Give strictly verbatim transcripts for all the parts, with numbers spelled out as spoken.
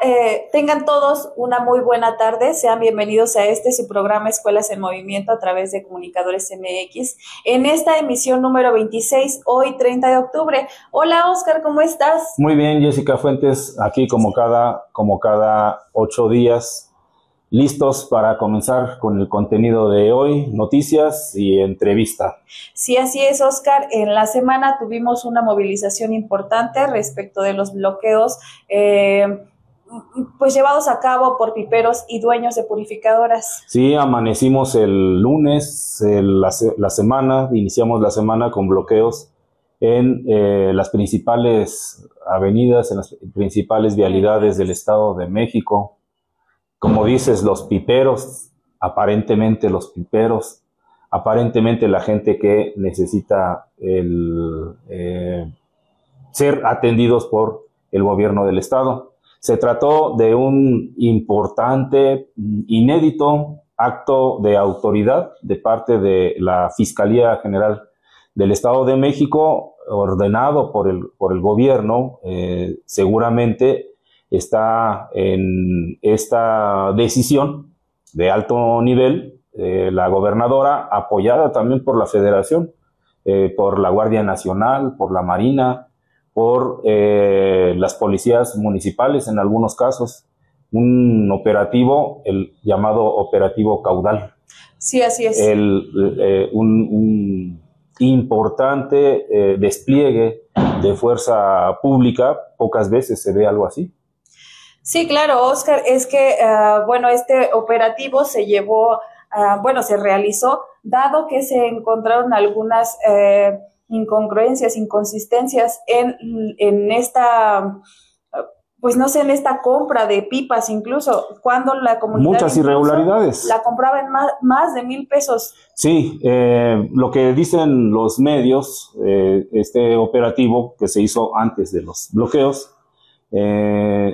eh, tengan todos una muy buena tarde. Sean bienvenidos a este su programa Escuelas en Movimiento a través de Comunicadores M X en esta emisión número veintiséis, hoy treinta de octubre. Hola Oscar, ¿cómo estás? Muy bien, Jessica Fuentes, aquí como cada, como cada ocho días, listos para comenzar con el contenido de hoy, noticias y entrevista. Sí, así es, Oscar. En la semana tuvimos una movilización importante respecto de los bloqueos eh, pues llevados a cabo por piperos y dueños de purificadoras. Sí, amanecimos el lunes, el, la, la semana, iniciamos la semana con bloqueos en eh, las principales avenidas, en las principales vialidades del Estado de México. Como dices, los piperos, aparentemente los piperos, aparentemente la gente que necesita el, eh, ser atendidos por el gobierno del Estado. Se trató de un importante, inédito acto de autoridad de parte de la Fiscalía General del Estado de México, ordenado por el, por el gobierno, eh, seguramente está en esta decisión de alto nivel eh, la gobernadora, apoyada también por la Federación, eh, por la Guardia Nacional, por la Marina, por eh, las policías municipales en algunos casos, un operativo, el llamado Operativo Caudal. Sí, así es. El, eh, un, un importante eh, despliegue de fuerza pública, pocas veces se ve algo así. Sí, claro, Oscar, es que, uh, bueno, este operativo se llevó, uh, bueno, se realizó, dado que se encontraron algunas eh, incongruencias, inconsistencias en, en esta, pues no sé, en esta compra de pipas, incluso cuando la comunidad... Muchas irregularidades. La compraba en más, más de mil pesos. Sí, eh, lo que dicen los medios, eh, este operativo que se hizo antes de los bloqueos, eh,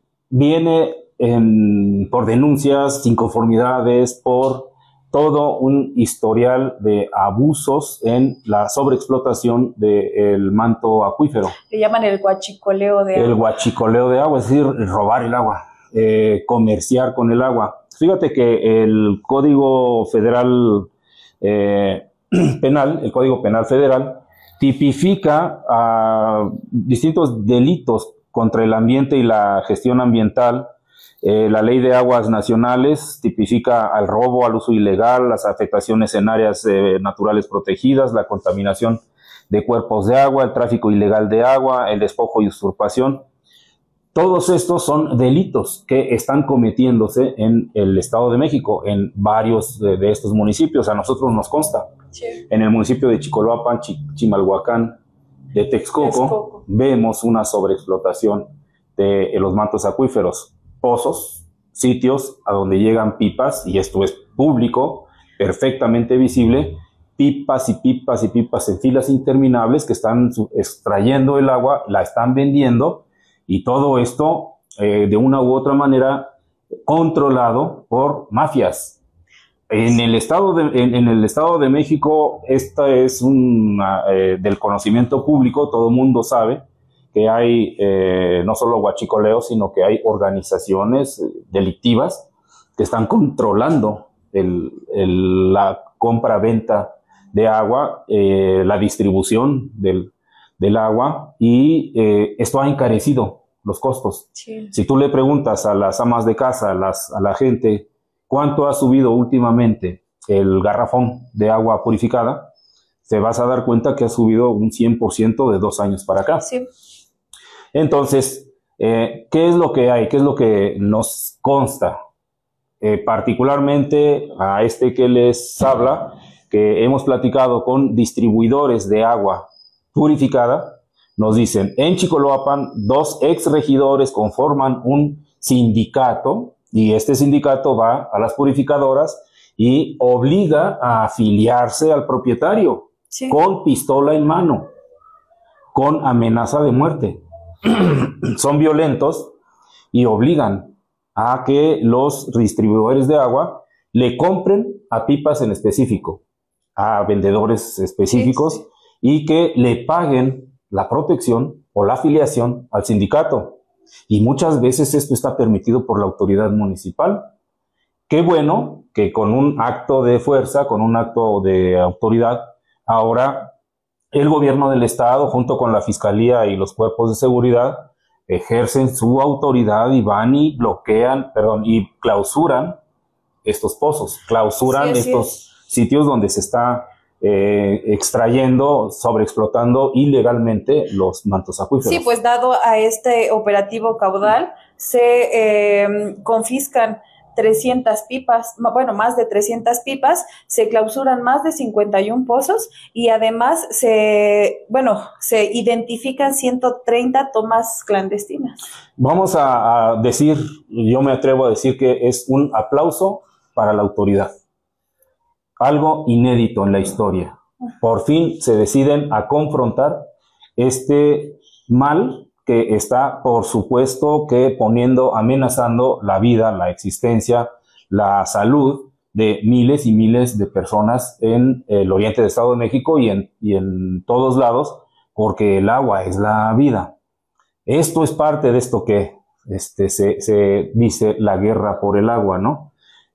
viene en, por denuncias, inconformidades, por todo un historial de abusos en la sobreexplotación del manto acuífero. Le llaman el guachicoleo de agua. El guachicoleo de agua, es decir, robar el agua, eh, comerciar con el agua. Fíjate que el Código Federal eh, Penal, el Código Penal Federal, tipifica a distintos delitos contra el ambiente y la gestión ambiental. Eh, la Ley de Aguas Nacionales tipifica al robo, al uso ilegal, las afectaciones en áreas eh, naturales protegidas, la contaminación de cuerpos de agua, el tráfico ilegal de agua, el despojo y usurpación. Todos estos son delitos que están cometiéndose en el Estado de México, en varios de, de estos municipios. A nosotros nos consta. Sí. En el municipio de Chicoloapan, Ch Chimalhuacán, de Texcoco, Texcoco, vemos una sobreexplotación de los mantos acuíferos, pozos, sitios a donde llegan pipas, y esto es público, perfectamente visible, pipas y pipas y pipas en filas interminables que están extrayendo el agua, la están vendiendo, y todo esto eh, de una u otra manera controlado por mafias. En el estado de, en, en el Estado de México, esta es una, eh, del conocimiento público, todo el mundo sabe que hay eh, no solo huachicoleo, sino que hay organizaciones delictivas que están controlando el, el, la compra-venta de agua, eh, la distribución del, del agua, y eh, esto ha encarecido los costos. Sí. Si tú le preguntas a las amas de casa, a, las, a la gente, ¿cuánto ha subido últimamente el garrafón de agua purificada? Te vas a dar cuenta que ha subido un cien por ciento de dos años para acá. Sí. Entonces, eh, ¿qué es lo que hay? ¿Qué es lo que nos consta? Eh, particularmente a este que les habla, que hemos platicado con distribuidores de agua purificada, nos dicen, en Chicoloapan, dos exregidores conforman un sindicato, y este sindicato va a las purificadoras y obliga a afiliarse al propietario, sí, con pistola en mano, con amenaza de muerte. Son violentos y obligan a que los distribuidores de agua le compren a pipas en específico, a vendedores específicos, sí, sí, y que le paguen la protección o la afiliación al sindicato. y muchas veces esto está permitido por la autoridad municipal. Qué bueno que con un acto de fuerza, con un acto de autoridad, ahora el gobierno del estado, junto con la fiscalía y los cuerpos de seguridad, ejercen su autoridad y van y bloquean, perdón, y clausuran estos pozos, clausuran sí, estos es. sitios donde se está eh, extrayendo, sobreexplotando ilegalmente los mantos acuíferos. Sí, pues dado a este operativo caudal, se eh, confiscan trescientas pipas, bueno, más de trescientas pipas, se clausuran más de cincuenta y uno pozos y además se, bueno, se identifican ciento treinta tomas clandestinas. Vamos a, a decir, yo me atrevo a decir que es un aplauso para la autoridad. Algo inédito en la historia. Por fin se deciden a confrontar este mal que está, por supuesto, que poniendo, amenazando la vida, la existencia, la salud de miles y miles de personas en el oriente del Estado de México y en, y en todos lados, porque el agua es la vida. Esto es parte de esto que este, se, se dice la guerra por el agua, ¿no?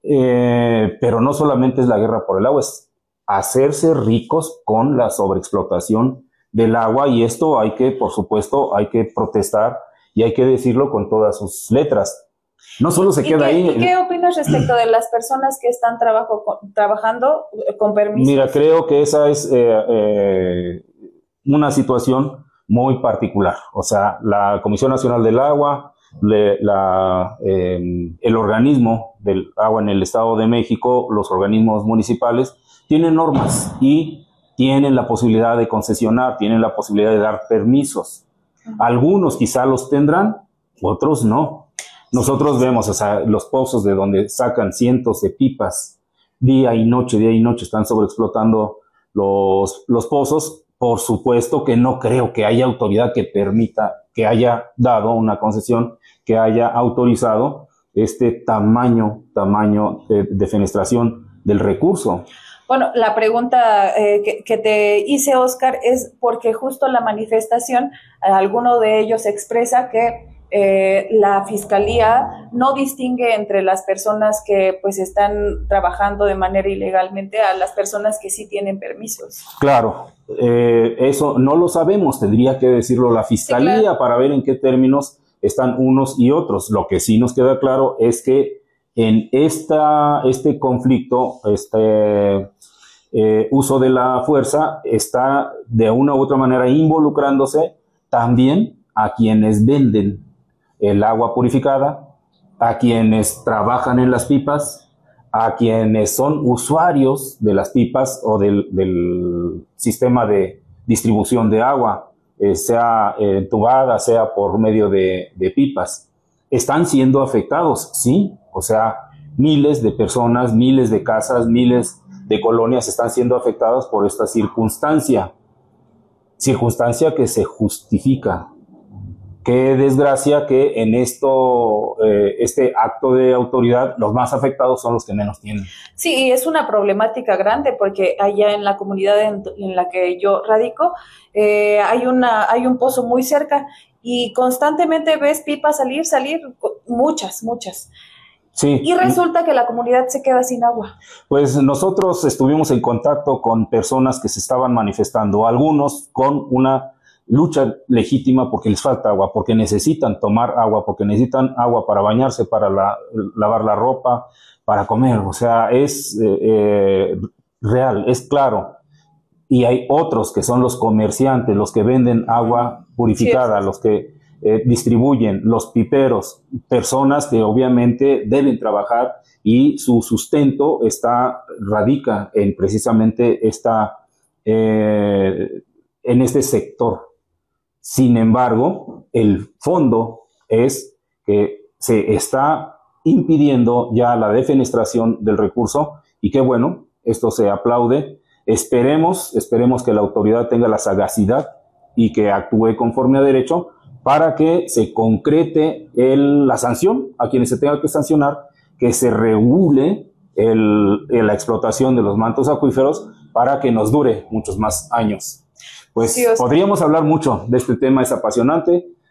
Eh, pero no solamente es la guerra por el agua, es hacerse ricos con la sobreexplotación del agua, y esto hay que, por supuesto, hay que protestar y hay que decirlo con todas sus letras. No solo se queda qué, ahí. ¿Y qué opinas respecto de las personas que están trabajo, con, trabajando con permiso? Mira, creo que esa es eh, eh, una situación muy particular. O sea, la Comisión Nacional del Agua, le, la, eh, el organismo del agua en el Estado de México, los organismos municipales, tienen normas y tienen la posibilidad de concesionar, tienen la posibilidad de dar permisos. Algunos quizá los tendrán, otros no. Nosotros vemos, o sea, los pozos de donde sacan cientos de pipas día y noche, día y noche, están sobreexplotando los, los pozos. Por supuesto que no creo que haya autoridad que permita, que haya dado una concesión, que haya autorizado este tamaño, tamaño de defenestración del recurso. Bueno, la pregunta eh, que, que te hice, Oscar, es porque justo la manifestación, alguno de ellos expresa que eh, la Fiscalía no distingue entre las personas que pues están trabajando de manera ilegalmente a las personas que sí tienen permisos. Claro, eh, eso no lo sabemos, tendría que decirlo la Fiscalía, sí, claro, para ver en qué términos están unos y otros. Lo que sí nos queda claro es que en esta, este conflicto, este eh, uso de la fuerza, está de una u otra manera involucrándose también a quienes venden el agua purificada, a quienes trabajan en las pipas, a quienes son usuarios de las pipas o del, del sistema de distribución de agua, eh, sea entubada, sea por medio de, de pipas. Están siendo afectados, sí, o sea, miles de personas, miles de casas, miles de colonias están siendo afectadas por esta circunstancia, circunstancia que se justifica. Qué desgracia que en esto, eh, este acto de autoridad, los más afectados son los que menos tienen. Sí, es una problemática grande porque allá en la comunidad en, en la que yo radico, eh, hay, una, hay un pozo muy cerca y constantemente ves pipas salir, salir, muchas, muchas. Sí. Y resulta que la comunidad se queda sin agua. Pues nosotros estuvimos en contacto con personas que se estaban manifestando, algunos con una lucha legítima porque les falta agua, porque necesitan tomar agua, porque necesitan agua para bañarse, para la, lavar la ropa, para comer. O sea, es eh, eh, real, es claro. Y hay otros que son los comerciantes, los que venden agua purificada, sí, los que eh, distribuyen, los piperos, personas que obviamente deben trabajar y su sustento está, radica en precisamente esta, eh, en este sector. Sin embargo, el fondo es que se está impidiendo ya la defenestración del recurso y qué bueno, esto se aplaude. Esperemos, esperemos que la autoridad tenga la sagacidad y que actúe conforme a derecho para que se concrete el, la sanción a quienes se tenga que sancionar, que se regule el, el, la explotación de los mantos acuíferos para que nos dure muchos más años. Pues sí, podríamos hablar mucho de este tema, es apasionante.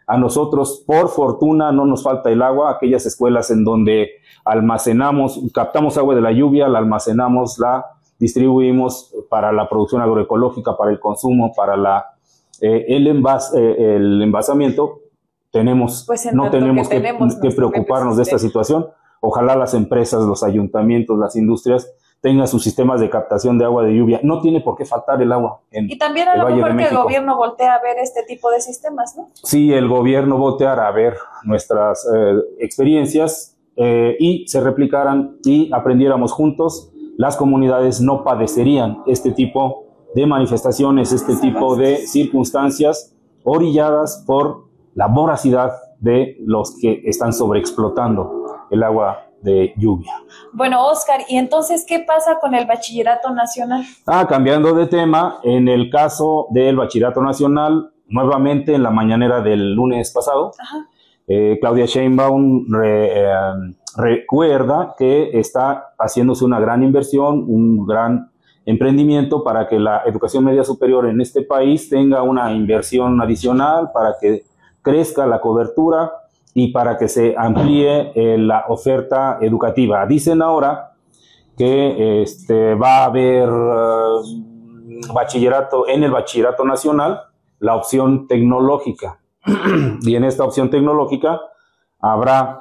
A nosotros, por fortuna, no nos falta el agua. Aquellas escuelas en donde almacenamos, captamos agua de la lluvia, la almacenamos, la distribuimos para la producción agroecológica, para el consumo, para la, eh, el, envas, eh, el envasamiento, tenemos, pues no tenemos que, tenemos que, que preocuparnos de esta situación. Ojalá las empresas, los ayuntamientos, las industrias tengan sus sistemas de captación de agua de lluvia. No tiene por qué faltar el agua en Y también a lo mejor que el gobierno voltea a ver este tipo de sistemas, ¿no? Sí, el gobierno volteara a ver nuestras eh, experiencias eh, y se replicaran y aprendiéramos juntos, las comunidades no padecerían este tipo de manifestaciones, este tipo de circunstancias orilladas por la voracidad de los que están sobreexplotando el agua de lluvia. Bueno, Oscar, ¿y entonces qué pasa con el Bachillerato Nacional? Ah, cambiando de tema, en el caso del Bachillerato Nacional, nuevamente en la mañanera del lunes pasado, eh, Claudia Sheinbaum re, eh, recuerda que está haciéndose una gran inversión, un gran emprendimiento para que la educación media superior en este país tenga una inversión adicional, para que crezca la cobertura y para que se amplíe eh, la oferta educativa. Dicen ahora que este, va a haber uh, bachillerato en el Bachillerato Nacional, la opción tecnológica. Y en esta opción tecnológica habrá,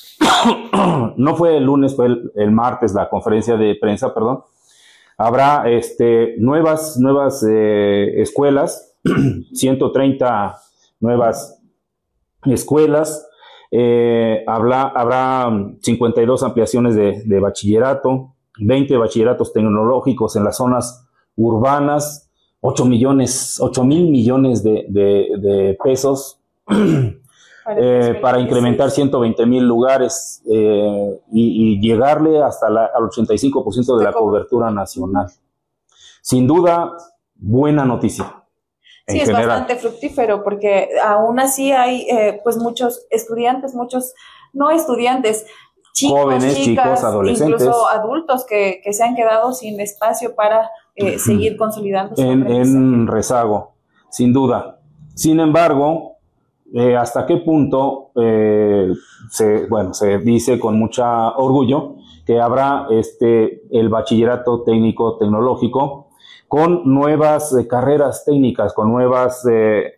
no fue el lunes, fue el, el martes la conferencia de prensa, perdón, habrá este, nuevas, nuevas eh, escuelas, ciento treinta nuevas escuelas. Eh, habrá, habrá cincuenta y dos ampliaciones de, de bachillerato, veinte bachilleratos tecnológicos en las zonas urbanas, ocho millones, ocho mil millones de, de, de pesos para, eh, para incrementar ciento veinte mil lugares eh, y, y llegarle hasta la, al ochenta y cinco por ciento de la cobertura nacional. Sin duda, buena noticia. Sí, es general. Bastante fructífero porque aún así hay eh, pues muchos estudiantes, muchos no estudiantes, chicos, jóvenes, chicas, chicos, adolescentes, incluso adultos que, que se han quedado sin espacio para eh, seguir consolidando su en, en rezago, sin duda. Sin embargo, eh, hasta qué punto eh, se, bueno, se dice con mucha orgullo que habrá este el bachillerato técnico tecnológico con nuevas eh, carreras técnicas, con nuevas eh,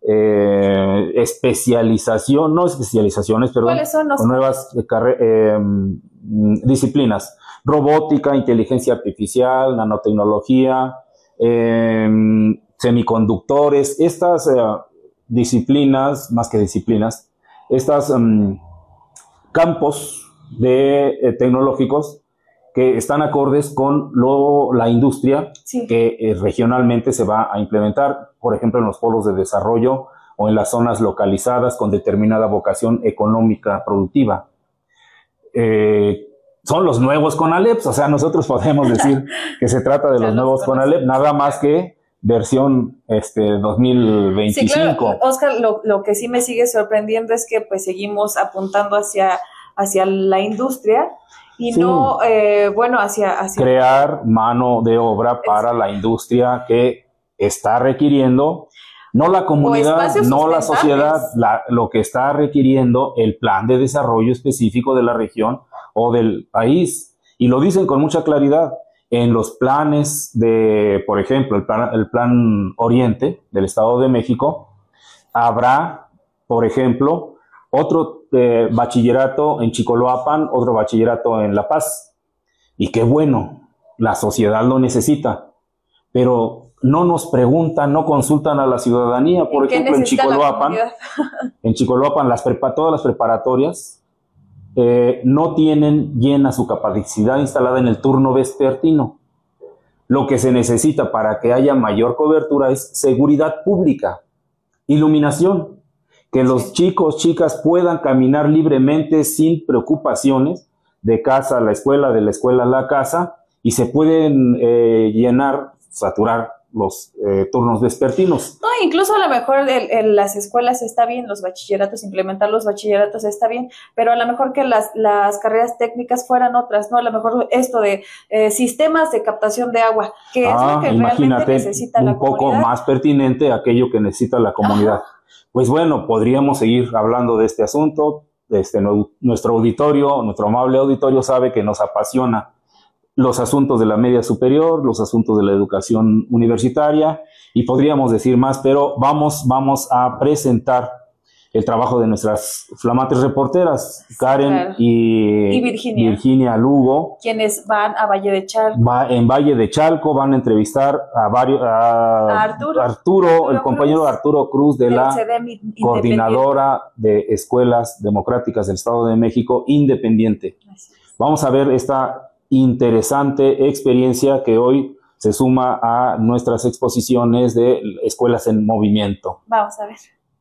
eh, especialización, no especializaciones, perdón, ¿Cuáles son los con nuevas eh, eh, disciplinas, robótica, inteligencia artificial, nanotecnología, eh, semiconductores, estas eh, disciplinas, más que disciplinas, estos um, campos de, eh, tecnológicos que están acordes con lo, la industria sí. que eh, regionalmente se va a implementar, por ejemplo, en los polos de desarrollo o en las zonas localizadas con determinada vocación económica productiva. Eh, son los nuevos CONALEPs, o sea, nosotros podemos decir que se trata de los nuevos CONALEP, nada más que versión este, dos mil veinticinco. Sí, claro, Oscar, lo, lo que sí me sigue sorprendiendo es que pues seguimos apuntando hacia, hacia la industria, y sí. no, eh, bueno, hacia, hacia... crear mano de obra para la industria que está requiriendo, no la comunidad, no la sociedad, la, lo que está requiriendo el plan de desarrollo específico de la región o del país. Y lo dicen con mucha claridad en los planes de, por ejemplo, el plan, el plan Oriente del Estado de México, habrá, por ejemplo, otro eh, bachillerato en Chicoloapan, otro bachillerato en La Paz. Y qué bueno, la sociedad lo necesita, pero no nos preguntan, no consultan a la ciudadanía. Por ejemplo, en Chicoloapan, en Chicoloapan las prepa, todas las preparatorias eh, no tienen llena su capacidad instalada en el turno vespertino. Lo que se necesita para que haya mayor cobertura es seguridad pública, iluminación, que los sí. chicos, chicas puedan caminar libremente sin preocupaciones de casa a la escuela, de la escuela a la casa, y se pueden eh, llenar, saturar los eh, turnos vespertinos. No, incluso a lo mejor el, el, las escuelas está bien, los bachilleratos, implementar los bachilleratos está bien, pero a lo mejor que las, las carreras técnicas fueran otras, ¿no? A lo mejor esto de eh, sistemas de captación de agua, que ah, es lo que realmente necesita la comunidad. Un poco más pertinente aquello que necesita la comunidad. Ajá. Pues bueno, podríamos seguir hablando de este asunto. Este, no, nuestro auditorio, nuestro amable auditorio sabe que nos apasiona los asuntos de la media superior, los asuntos de la educación universitaria, y podríamos decir más, pero vamos, vamos a presentar el trabajo de nuestras flamantes reporteras, Karen claro. y, y Virginia. Virginia Lugo, quienes van a Valle de Chalco. Va, en Valle de Chalco van a entrevistar a, varios, a, a Arturo, Arturo, Arturo, el compañero Cruz, Arturo Cruz, de, de la coordinadora de escuelas democráticas del Estado de México, independiente. Vamos a ver esta interesante experiencia que hoy se suma a nuestras exposiciones de Escuelas en Movimiento. Vamos a ver.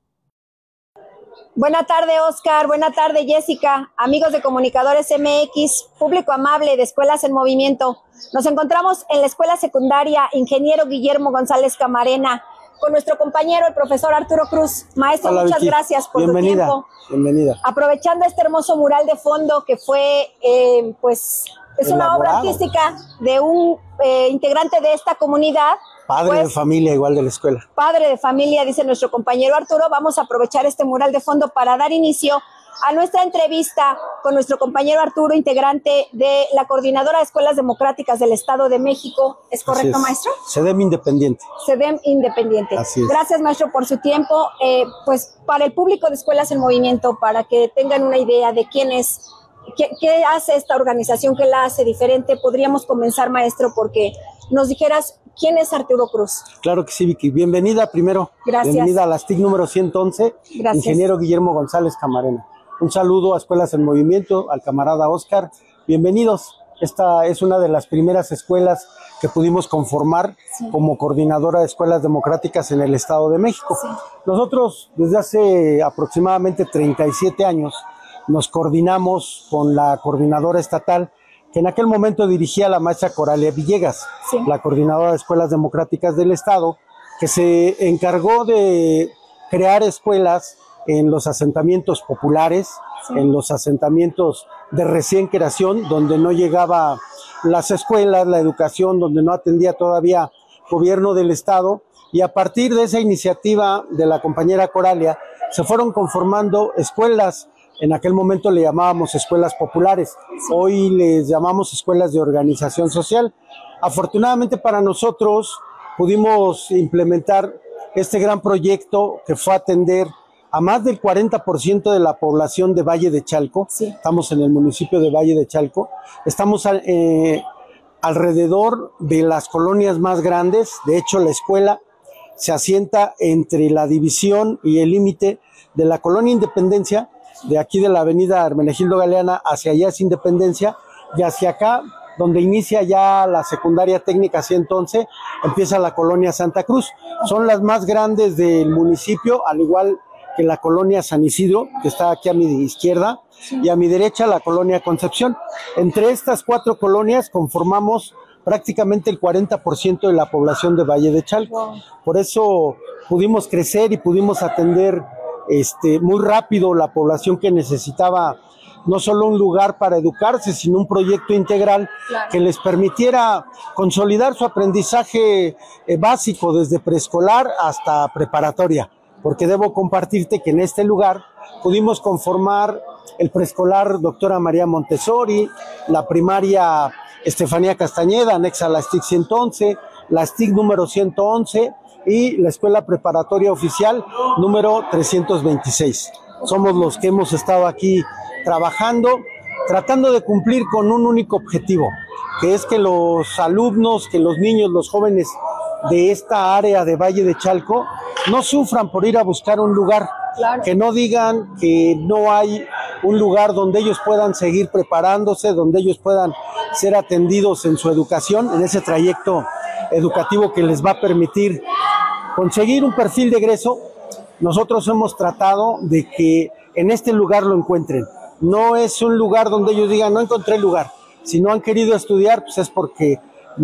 Buena tarde, Oscar. Buena tarde, Jessica. Amigos de Comunicadores M X, público amable de Escuelas en Movimiento. Nos encontramos en la Escuela Secundaria Ingeniero Guillermo González Camarena con nuestro compañero, el profesor Arturo Cruz. Maestro, Hola, muchas Vicky. gracias por Bienvenida. tu tiempo. Bienvenida. Aprovechando este hermoso mural de fondo que fue, eh, pues, es Elaborado. una obra artística de un eh, integrante de esta comunidad. Padre pues, de familia, igual de la escuela. Padre de familia, dice nuestro compañero Arturo. Vamos a aprovechar este mural de fondo para dar inicio a nuestra entrevista con nuestro compañero Arturo, integrante de la Coordinadora de Escuelas Democráticas del Estado de México. ¿Es correcto, es. maestro? CEDEM Independiente. CEDEM Independiente. Así es. Gracias, maestro, por su tiempo. Eh, pues para el público de Escuelas en Movimiento, para que tengan una idea de quién es, qué, qué hace esta organización, qué la hace diferente, podríamos comenzar, maestro, porque nos dijeras quién es Arturo Cruz. Claro que sí, Vicky. Bienvenida primero. Gracias. Bienvenida a las T I C número ciento once. Gracias. Ingeniero Guillermo González Camarena. Un saludo a Escuelas en Movimiento, al camarada Oscar. Bienvenidos. Esta es una de las primeras escuelas que pudimos conformar sí. como coordinadora de escuelas democráticas en el Estado de México. Sí. Nosotros, desde hace aproximadamente treinta y siete años, nos coordinamos con la coordinadora estatal, que en aquel momento dirigía la maestra Coralia Villegas, sí. la coordinadora de escuelas democráticas del Estado, que se encargó de crear escuelas en los asentamientos populares, sí. en los asentamientos de recién creación, donde no llegaba las escuelas, la educación, donde no atendía todavía gobierno del Estado, y a partir de esa iniciativa de la compañera Coralia, se fueron conformando escuelas. En aquel momento le llamábamos escuelas populares, sí. hoy les llamamos escuelas de organización social. Afortunadamente para nosotros pudimos implementar este gran proyecto que fue atender a más del cuarenta por ciento de la población de Valle de Chalco. Sí. Estamos en el municipio de Valle de Chalco. Estamos eh, alrededor de las colonias más grandes. De hecho, la escuela se asienta entre la división y el límite de la colonia Independencia, de aquí de la avenida Hermenegildo Galeana, hacia allá es Independencia, y hacia acá, donde inicia ya la secundaria técnica ciento once, empieza la colonia Santa Cruz. Son las más grandes del municipio, al igual que la colonia San Isidro, que está aquí a mi izquierda, y a mi derecha la colonia Concepción. Entre estas cuatro colonias conformamos prácticamente el cuarenta por ciento de la población de Valle de Chalco. Por eso pudimos crecer y pudimos atender Este, muy rápido la población que necesitaba no solo un lugar para educarse, sino un proyecto integral claro. que les permitiera consolidar su aprendizaje eh, básico desde preescolar hasta preparatoria, porque debo compartirte que en este lugar pudimos conformar el preescolar Doctora María Montessori, la primaria Estefanía Castañeda, anexa a la S T I C ciento once, la S T I C número ciento once, y la Escuela Preparatoria Oficial número trescientos veintiséis. Somos los que hemos estado aquí trabajando, tratando de cumplir con un único objetivo, que es que los alumnos, que los niños, los jóvenes de esta área de Valle de Chalco no sufran por ir a buscar un lugar, claro. que no digan que no hay un lugar donde ellos puedan seguir preparándose, donde ellos puedan ser atendidos en su educación, en ese trayecto educativo que les va a permitir conseguir un perfil de egreso. Nosotros hemos tratado de que en este lugar lo encuentren. No es un lugar donde ellos digan, no encontré lugar. Si no han querido estudiar, pues es porque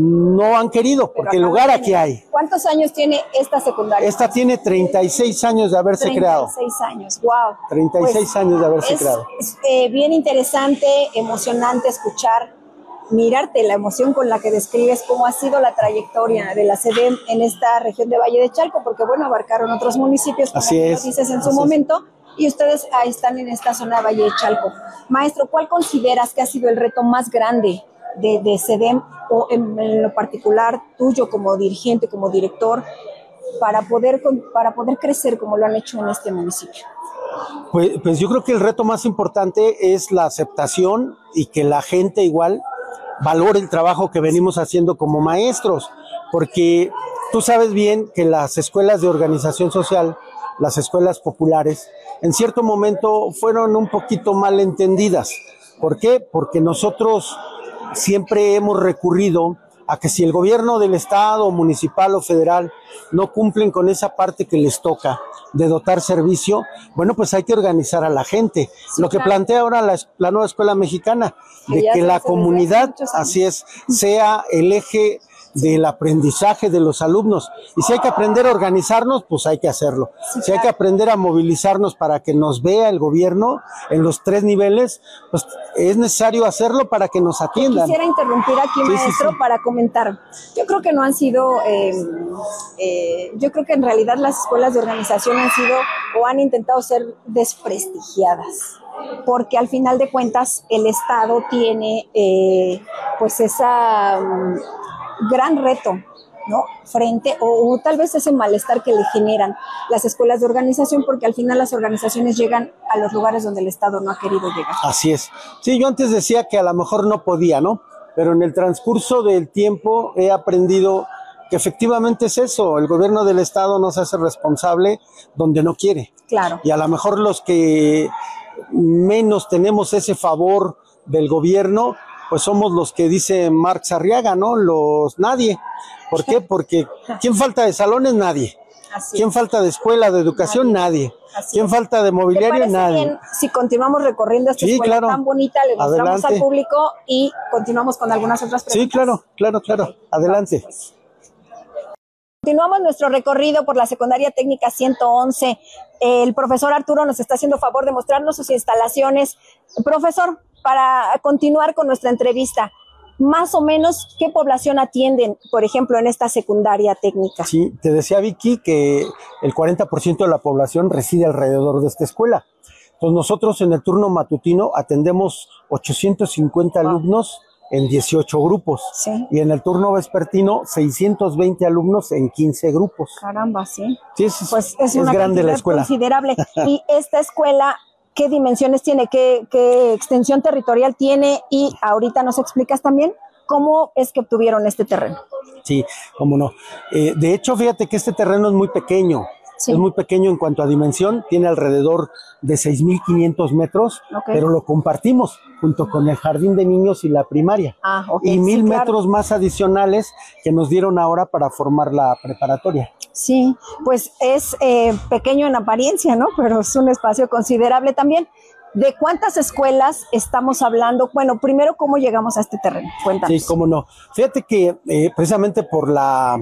no han querido, porque el lugar aquí hay. ¿Cuántos años tiene esta secundaria? Esta tiene treinta y seis años de haberse creado. treinta y seis años, wow. treinta y seis pues años de haberse es, creado. Es eh, bien interesante, emocionante escuchar mirarte la emoción con la que describes cómo ha sido la trayectoria de la SEDEM en esta región de Valle de Chalco, porque bueno, abarcaron otros municipios, como Así tú es, dices en su así momento, y ustedes ahí están en esta zona de Valle de Chalco. Maestro, ¿cuál consideras que ha sido el reto más grande de, de SEDEM, o en, en lo particular tuyo como dirigente, como director, para poder, para poder crecer como lo han hecho en este municipio? Pues, pues yo creo que el reto más importante es la aceptación y que la gente igual valore el trabajo que venimos haciendo como maestros, porque tú sabes bien que las escuelas de organización social, las escuelas populares, en cierto momento fueron un poquito mal entendidas. ¿Por qué? Porque nosotros siempre hemos recurrido a que si el gobierno del estado, municipal o federal no cumplen con esa parte que les toca de dotar servicio, bueno, pues hay que organizar a la gente. Sí, lo que claro. plantea ahora la, la nueva escuela mexicana, de que la comunidad, así es, sea el eje del aprendizaje de los alumnos. Y si hay que aprender a organizarnos, pues hay que hacerlo. Sí, si claro. hay que aprender a movilizarnos para que nos vea el gobierno en los tres niveles, pues es necesario hacerlo para que nos atiendan. Quisiera interrumpir aquí, sí, maestro, sí, sí. para comentar. Yo creo que no han sido, eh, eh, yo creo que en realidad las escuelas de organización han sido o han intentado ser desprestigiadas, porque al final de cuentas el Estado tiene eh, pues esa um, gran reto, ¿no? Frente, o, o tal vez ese malestar que le generan las escuelas de organización, porque al final las organizaciones llegan a los lugares donde el Estado no ha querido llegar. Así es. Sí, yo antes decía que a lo mejor no podía, ¿no? Pero en el transcurso del tiempo he aprendido que efectivamente es eso, el gobierno del Estado no se hace responsable donde no quiere. Claro. Y a lo mejor los que menos tenemos ese favor del gobierno, pues somos los que dice Marx Arriaga, ¿no? Los nadie. ¿Por qué? Porque ¿quién falta de salones? Nadie. Así ¿Quién es. falta de escuela, de educación? Nadie. nadie. ¿Quién es. falta de mobiliario? Nadie. Bien si continuamos recorriendo esta sí, escuela claro. tan bonita, le mostramos Adelante. al público y continuamos con algunas otras preguntas? Sí, claro, claro, claro. Adelante. Pues. Continuamos nuestro recorrido por la Secundaria Técnica ciento once. El profesor Arturo nos está haciendo favor de mostrarnos sus instalaciones. Profesor, para continuar con nuestra entrevista, más o menos, ¿qué población atienden, por ejemplo, en esta secundaria técnica? Sí, te decía Vicky que el cuarenta por ciento de la población reside alrededor de esta escuela. Entonces nosotros en el turno matutino atendemos ochocientos cincuenta wow. alumnos en dieciocho grupos. Sí. Y en el turno vespertino, seiscientos veinte alumnos en quince grupos. Caramba, sí. Sí, es, pues es, es una grande la escuela. Considerable. Y esta escuela, ¿qué dimensiones tiene? ¿Qué, qué extensión territorial tiene? Y ahorita nos explicas también cómo es que obtuvieron este terreno. Sí, cómo no. Eh, de hecho, fíjate que este terreno es muy pequeño. Sí. Es muy pequeño en cuanto a dimensión, tiene alrededor de seis mil quinientos metros, okay. pero lo compartimos junto con el jardín de niños y la primaria. Ah, okay. Y mil sí, metros claro. más adicionales que nos dieron ahora para formar la preparatoria. Sí, pues es eh, pequeño en apariencia, ¿no? Pero es un espacio considerable también. ¿De cuántas escuelas estamos hablando? Bueno, primero, ¿cómo llegamos a este terreno? Cuéntanos. Sí, cómo no. Fíjate que eh, precisamente por la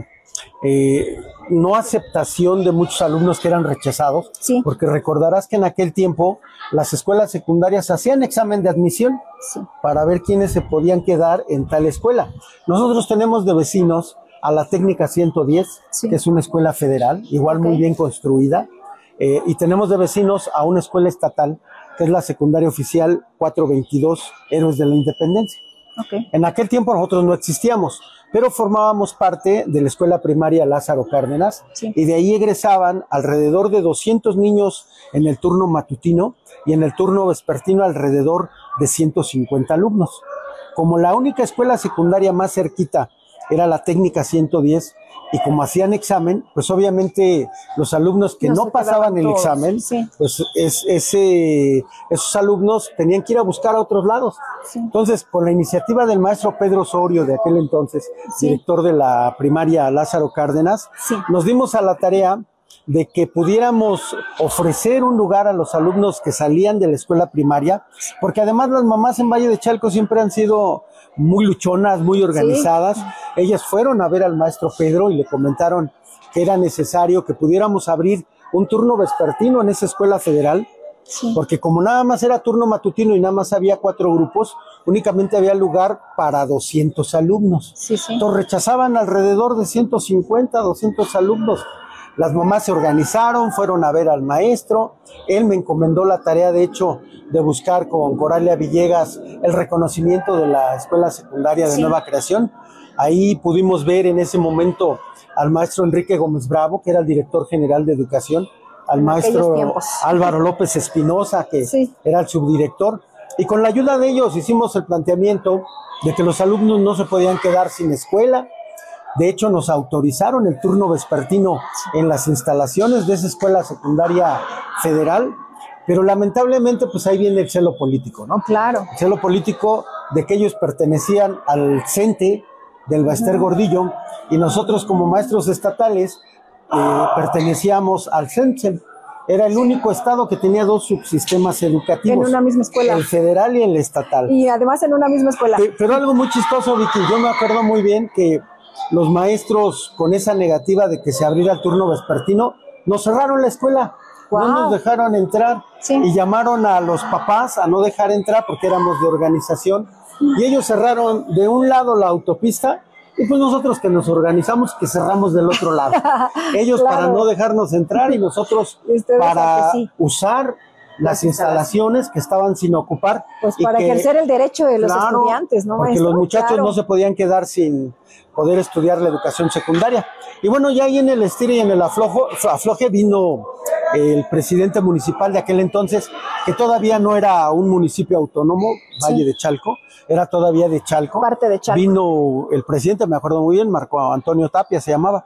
eh, no aceptación de muchos alumnos que eran rechazados, sí. porque recordarás que en aquel tiempo las escuelas secundarias hacían examen de admisión sí. para ver quiénes se podían quedar en tal escuela. Nosotros tenemos de vecinos a la Técnica ciento diez, sí. que es una escuela federal, igual okay. muy bien construida, eh, y tenemos de vecinos a una escuela estatal, que es la secundaria oficial cuatrocientos veintidós, Héroes de la Independencia. Okay. En aquel tiempo nosotros no existíamos, pero formábamos parte de la escuela primaria Lázaro Cárdenas, sí. y de ahí egresaban alrededor de doscientos niños en el turno matutino y en el turno vespertino alrededor de ciento cincuenta alumnos. Como la única escuela secundaria más cerquita era la Técnica ciento diez, y como hacían examen, pues obviamente los alumnos que no, no pasaban el todos. examen, sí. pues es, ese, esos alumnos tenían que ir a buscar a otros lados. Sí. Entonces, con la iniciativa del maestro Pedro Osorio, de aquel entonces, sí. director de la primaria Lázaro Cárdenas, sí. nos dimos a la tarea de que pudiéramos ofrecer un lugar a los alumnos que salían de la escuela primaria, porque además las mamás en Valle de Chalco siempre han sido muy luchonas, muy organizadas. Sí. Ellas fueron a ver al maestro Pedro y le comentaron que era necesario que pudiéramos abrir un turno vespertino en esa escuela federal, Sí. Porque como nada más era turno matutino y nada más había cuatro grupos, únicamente había lugar para doscientos alumnos. Sí, sí. Entonces rechazaban alrededor de ciento cincuenta, doscientos alumnos. Las mamás se organizaron, fueron a ver al maestro. Él me encomendó la tarea, de hecho, de buscar con Coralia Villegas el reconocimiento de la escuela secundaria de Sí. nueva creación. Ahí pudimos ver en ese momento al maestro Enrique Gómez Bravo, que era el director general de educación, al En maestro aquellos tiempos. Álvaro López Espinosa, que Sí. era el subdirector. Y con la ayuda de ellos hicimos el planteamiento de que los alumnos no se podían quedar sin escuela. De hecho, nos autorizaron el turno vespertino en las instalaciones de esa escuela secundaria federal, pero lamentablemente pues ahí viene el celo político, ¿no? Claro. El celo político de que ellos pertenecían al CENTE del Baester uh-huh. Gordillo, y nosotros como maestros estatales eh, pertenecíamos al CENTE. Era el único estado que tenía dos subsistemas educativos. En una misma escuela. El federal y el estatal. Y además en una misma escuela. Pero, pero algo muy chistoso, Vicky, yo me acuerdo muy bien que los maestros, con esa negativa de que se abriera el turno vespertino, nos cerraron la escuela. Wow. No nos dejaron entrar. Sí. Y llamaron a los papás a no dejar entrar porque éramos de organización. Y ellos cerraron de un lado la autopista y pues nosotros que nos organizamos que cerramos del otro lado. Ellos claro. para no dejarnos entrar y nosotros para sí. usar las instalaciones que estaban sin ocupar. Pues para que, ejercer el derecho de los claro, estudiantes, ¿no, porque maestro? los muchachos claro. no se podían quedar sin poder estudiar la educación secundaria. Y bueno, ya ahí en el estire y en el aflojo, afloje vino el presidente municipal de aquel entonces, que todavía no era un municipio autónomo, Valle sí. de Chalco, era todavía de Chalco. Parte de Chalco. Vino el presidente, me acuerdo muy bien, Marco Antonio Tapia se llamaba,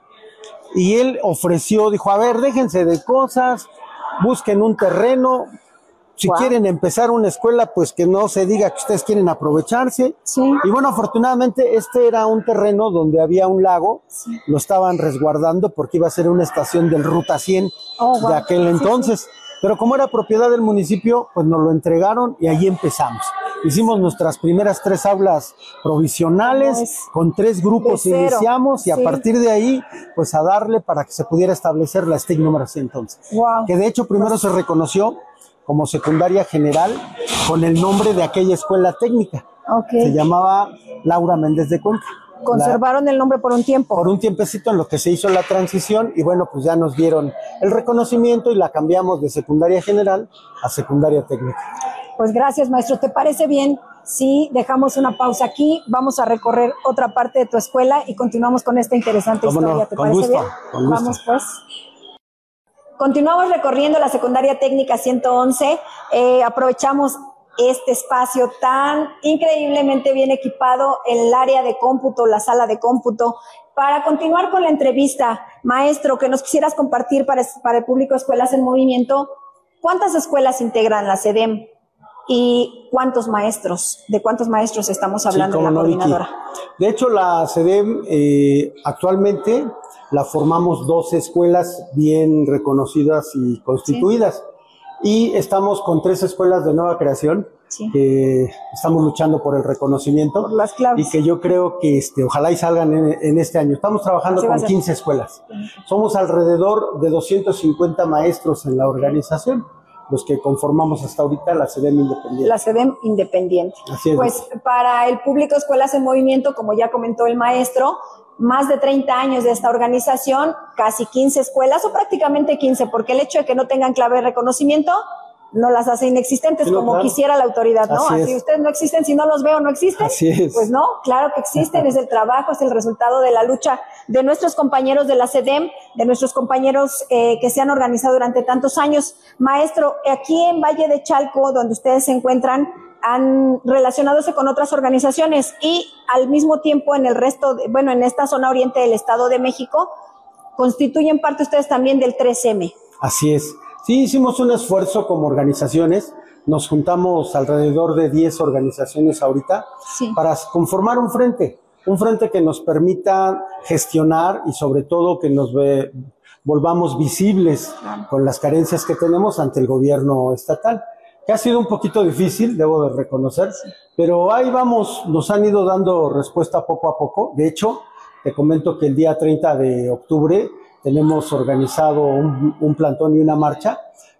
y él ofreció, dijo, a ver, déjense de cosas, busquen un terreno. Si wow. quieren empezar una escuela, pues que no se diga que ustedes quieren aprovecharse. Sí. Y bueno, afortunadamente este era un terreno donde había un lago, sí. lo estaban resguardando porque iba a ser una estación del Ruta cien oh, wow. de aquel entonces. Sí, sí. Pero como era propiedad del municipio, pues nos lo entregaron y ahí empezamos. Hicimos nuestras primeras tres aulas provisionales, es? con tres grupos iniciamos y a sí. partir de ahí, pues a darle para que se pudiera establecer la S T I C número cien entonces. Wow. Que de hecho primero pues, se reconoció como secundaria general con el nombre de aquella escuela técnica. Okay. Se llamaba Laura Méndez de Cuenca. Conservaron la, el nombre por un tiempo. Por un tiempecito en lo que se hizo la transición y bueno, pues ya nos dieron el reconocimiento y la cambiamos de secundaria general a secundaria técnica. Pues gracias, maestro. ¿Te parece bien si dejamos una pausa aquí? Vamos a recorrer otra parte de tu escuela y continuamos con esta interesante ¿Cómo historia. No? ¿Te con parece gusto, bien? Con gusto. Vamos pues. Continuamos recorriendo la secundaria técnica ciento once. Eh, aprovechamos este espacio tan increíblemente bien equipado, el área de cómputo, la sala de cómputo, para continuar con la entrevista. Maestro, que nos quisieras compartir para, para el público Escuelas en Movimiento, ¿cuántas escuelas integran la SEDEM? ¿Y cuántos maestros? ¿De cuántos maestros estamos hablando sí, en la no, coordinadora? Vicky. De hecho, la SEDEM eh, actualmente la formamos doce escuelas bien reconocidas y constituidas. Sí. Y estamos con tres escuelas de nueva creación sí. que estamos luchando por el reconocimiento. Por las claves. Y que yo creo que este, ojalá y salgan en, en este año. Estamos trabajando Así con quince escuelas. Somos alrededor de doscientos cincuenta maestros en la organización, los que conformamos hasta ahorita la SEDEM Independiente. La SEDEM Independiente. Así es. Pues para el público Escuelas en Movimiento, como ya comentó el maestro, más de treinta años de esta organización, casi quince escuelas o prácticamente quince, porque el hecho de que no tengan clave de reconocimiento no las hace inexistentes, sí, como claro. quisiera la autoridad, ¿no? Así, Así ustedes no existen, si no los veo, no existen. Así es. Pues no, claro que existen, es el trabajo, es el resultado de la lucha de nuestros compañeros de la SEDEM, de nuestros compañeros eh, que se han organizado durante tantos años. Maestro, aquí en Valle de Chalco, donde ustedes se encuentran, han relacionadose con otras organizaciones y al mismo tiempo en el resto, de, bueno, en esta zona oriente del Estado de México, constituyen parte ustedes también del tres eme. Así es. Sí, hicimos un esfuerzo como organizaciones, nos juntamos alrededor de diez organizaciones ahorita sí. para conformar un frente, un frente que nos permita gestionar y sobre todo que nos ve, volvamos visibles claro. con las carencias que tenemos ante el gobierno estatal. Que ha sido un poquito difícil, debo de reconocer, sí. pero ahí vamos, nos han ido dando respuesta poco a poco. De hecho, te comento que el día treinta de octubre tenemos organizado un, un plantón y una marcha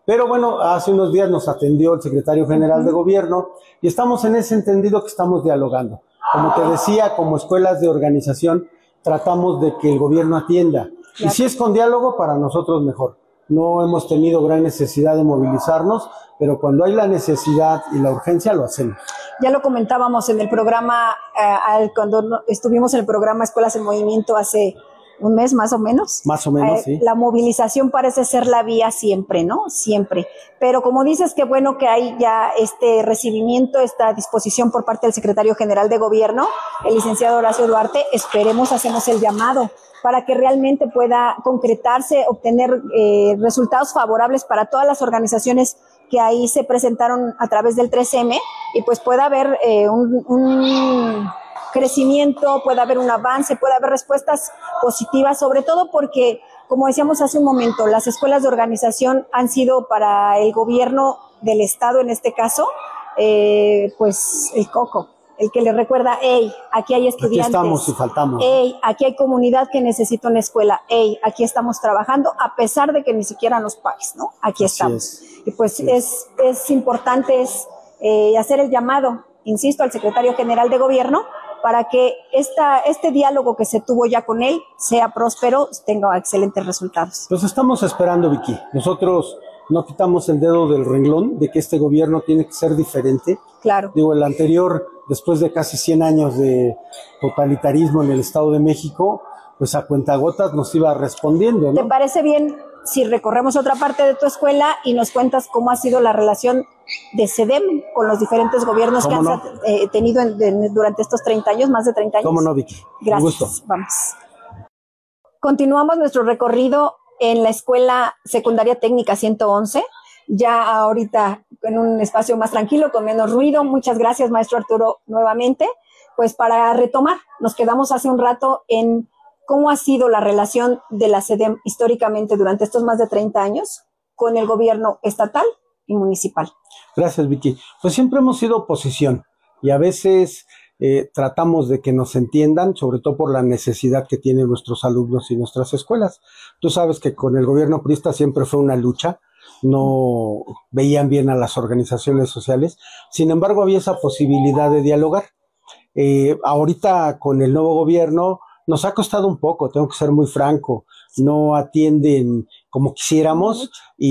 Pero bueno, hace unos días nos atendió el secretario general uh-huh. de gobierno y estamos en ese entendido que estamos dialogando. Como te decía, como escuelas de organización, tratamos de que el gobierno atienda. Claro. Y si es con diálogo, para nosotros mejor. No hemos tenido gran necesidad de movilizarnos, pero cuando hay la necesidad y la urgencia, lo hacemos. Ya lo comentábamos en el programa, eh, cuando estuvimos en el programa Escuelas en Movimiento hace un mes más o menos. Más o menos, eh, sí. La movilización parece ser la vía siempre, ¿no? Siempre. Pero como dices, qué bueno que hay ya este recibimiento, esta disposición por parte del secretario general de gobierno, el licenciado Horacio Duarte. Esperemos, hacemos el llamado para que realmente pueda concretarse, obtener eh, resultados favorables para todas las organizaciones que ahí se presentaron a través del tres eme y pues pueda haber eh, un, un crecimiento, pueda haber un avance, pueda haber respuestas positivas, sobre todo porque, como decíamos hace un momento, las escuelas de organización han sido para el gobierno del Estado, en este caso, eh, pues el coco. El que le recuerda, hey, aquí hay estudiantes. Aquí estamos y faltamos. Hey, aquí hay comunidad que necesita una escuela. Hey, aquí estamos trabajando, a pesar de que ni siquiera nos pagues, ¿no? Aquí Así estamos. Es. Y pues sí. es, es importante es, eh, hacer el llamado, insisto, al secretario general de gobierno, para que esta, este diálogo que se tuvo ya con él sea próspero, tenga excelentes resultados. Pues estamos esperando, Vicky. Nosotros no quitamos el dedo del renglón de que este gobierno tiene que ser diferente. Claro. Digo, el anterior, después de casi cien años de totalitarismo en el Estado de México, pues a cuentagotas nos iba respondiendo, ¿no? ¿Te parece bien si recorremos otra parte de tu escuela y nos cuentas cómo ha sido la relación de CEDEM con los diferentes gobiernos que han no? eh, tenido en, en, durante estos treinta años, más de treinta años? ¿Cómo no, Vicky? Gracias. Un gusto. Vamos. Continuamos nuestro recorrido en la Escuela Secundaria Técnica ciento once, ya ahorita en un espacio más tranquilo, con menos ruido. Muchas gracias, maestro Arturo, nuevamente. Pues para retomar, nos quedamos hace un rato en cómo ha sido la relación de la CEDEM históricamente durante estos más de treinta años con el gobierno estatal y municipal. Gracias, Vicky. Pues siempre hemos sido oposición y a veces eh, tratamos de que nos entiendan, sobre todo por la necesidad que tienen nuestros alumnos y nuestras escuelas. Tú sabes que con el gobierno priista siempre fue una lucha, no veían bien a las organizaciones sociales, sin embargo había esa posibilidad de dialogar. Eh, ahorita con el nuevo gobierno nos ha costado un poco, tengo que ser muy franco, no atienden como quisiéramos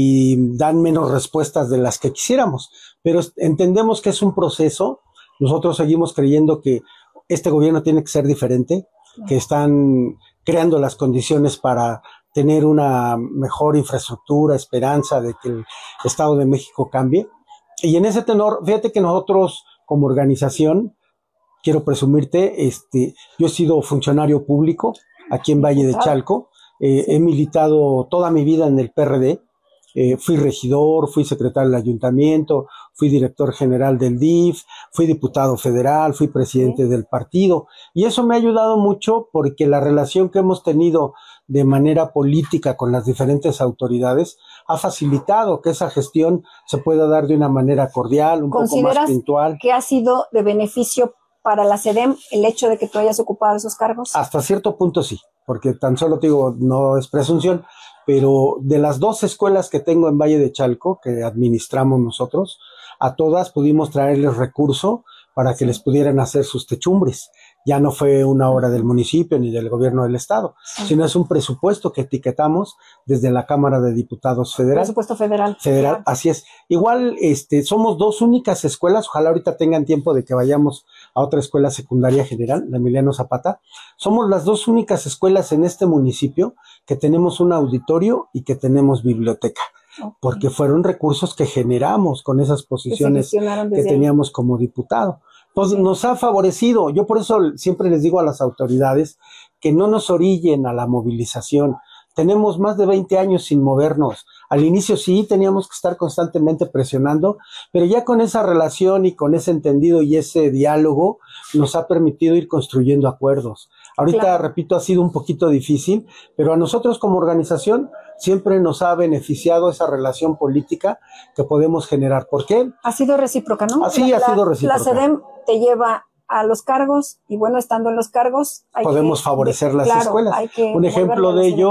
y dan menos respuestas de las que quisiéramos, pero entendemos que es un proceso. Nosotros seguimos creyendo que este gobierno tiene que ser diferente, que están creando las condiciones para tener una mejor infraestructura, esperanza de que el Estado de México cambie. Y en ese tenor, fíjate que nosotros como organización, quiero presumirte, este, yo he sido funcionario público aquí en Valle de Chalco, eh, he militado toda mi vida en el P R D, eh, fui regidor, fui secretario del ayuntamiento, fui director general del D I F, fui diputado federal, fui presidente sí. del partido, y eso me ha ayudado mucho porque la relación que hemos tenido de manera política con las diferentes autoridades ha facilitado que esa gestión se pueda dar de una manera cordial, un poco más puntual. ¿Que ha sido de beneficio para la CEDEM el hecho de que tú hayas ocupado esos cargos? Hasta cierto punto sí, porque tan solo te digo, no es presunción, pero de las dos escuelas que tengo en Valle de Chalco, que administramos nosotros, a todas pudimos traerles recurso para que les pudieran hacer sus techumbres. Ya no fue una obra del municipio ni del gobierno del estado, sí. sino es un presupuesto que etiquetamos desde la Cámara de Diputados Federal. Presupuesto federal. Federal, claro. Así es. Igual, este, somos dos únicas escuelas, ojalá ahorita tengan tiempo de que vayamos a otra escuela secundaria general, la Emiliano Zapata. Somos las dos únicas escuelas en este municipio que tenemos un auditorio y que tenemos biblioteca. Okay. Porque fueron recursos que generamos con esas posiciones que, que teníamos como diputado. Pues sí. Nos ha favorecido. Yo por eso siempre les digo a las autoridades que no nos orillen a la movilización. Tenemos más de veinte años sin movernos. Al inicio sí teníamos que estar constantemente presionando, pero ya con esa relación y con ese entendido y ese diálogo nos ha permitido ir construyendo acuerdos. Ahorita, claro. repito, ha sido un poquito difícil, pero a nosotros como organización siempre nos ha beneficiado esa relación política que podemos generar. ¿Por qué? Ha sido recíproca, ¿no? Así la, ha sido recíproca. La CEDEM te lleva a los cargos y bueno, estando en los cargos hay podemos que, favorecer las claro, escuelas. Hay que un ejemplo de ello,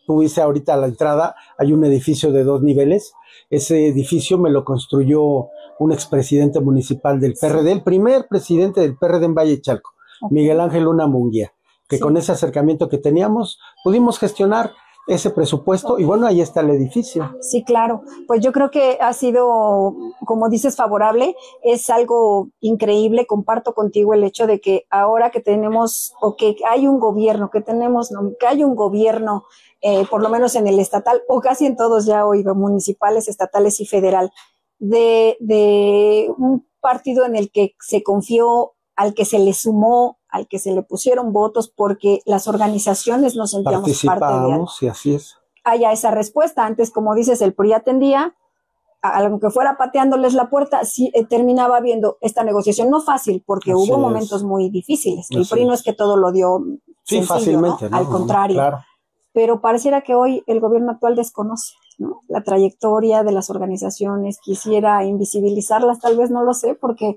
tú viste ahorita a la entrada, hay un edificio de dos niveles. Ese edificio me lo construyó un expresidente municipal del P R D, el primer presidente del P R D en Valle de Chalco, okay. Miguel Ángel Luna Munguía, que sí. Con ese acercamiento que teníamos pudimos gestionar ese presupuesto y bueno, ahí está el edificio. Sí, claro. Pues yo creo que ha sido, como dices, favorable. Es algo increíble. Comparto contigo el hecho de que ahora que tenemos, o que hay un gobierno, que tenemos, no, que hay un gobierno, eh, por lo menos en el estatal, o casi en todos ya hoy, municipales, estatales y federal, de, de un partido en el que se confió, al que se le sumó, al que se le pusieron votos, porque las organizaciones nos sentíamos parte de algo. Y así es. Haya esa respuesta. Antes, como dices, el P R I atendía, aunque fuera pateándoles la puerta, sí eh, terminaba viendo esta negociación, no fácil, porque así hubo es. momentos muy difíciles. El así P R I no es que todo lo dio sí, sencillo, fácilmente, ¿no? ¿no? Al contrario. Claro. Pero pareciera que hoy el gobierno actual desconoce, ¿no? La trayectoria de las organizaciones, quisiera invisibilizarlas, tal vez no lo sé, porque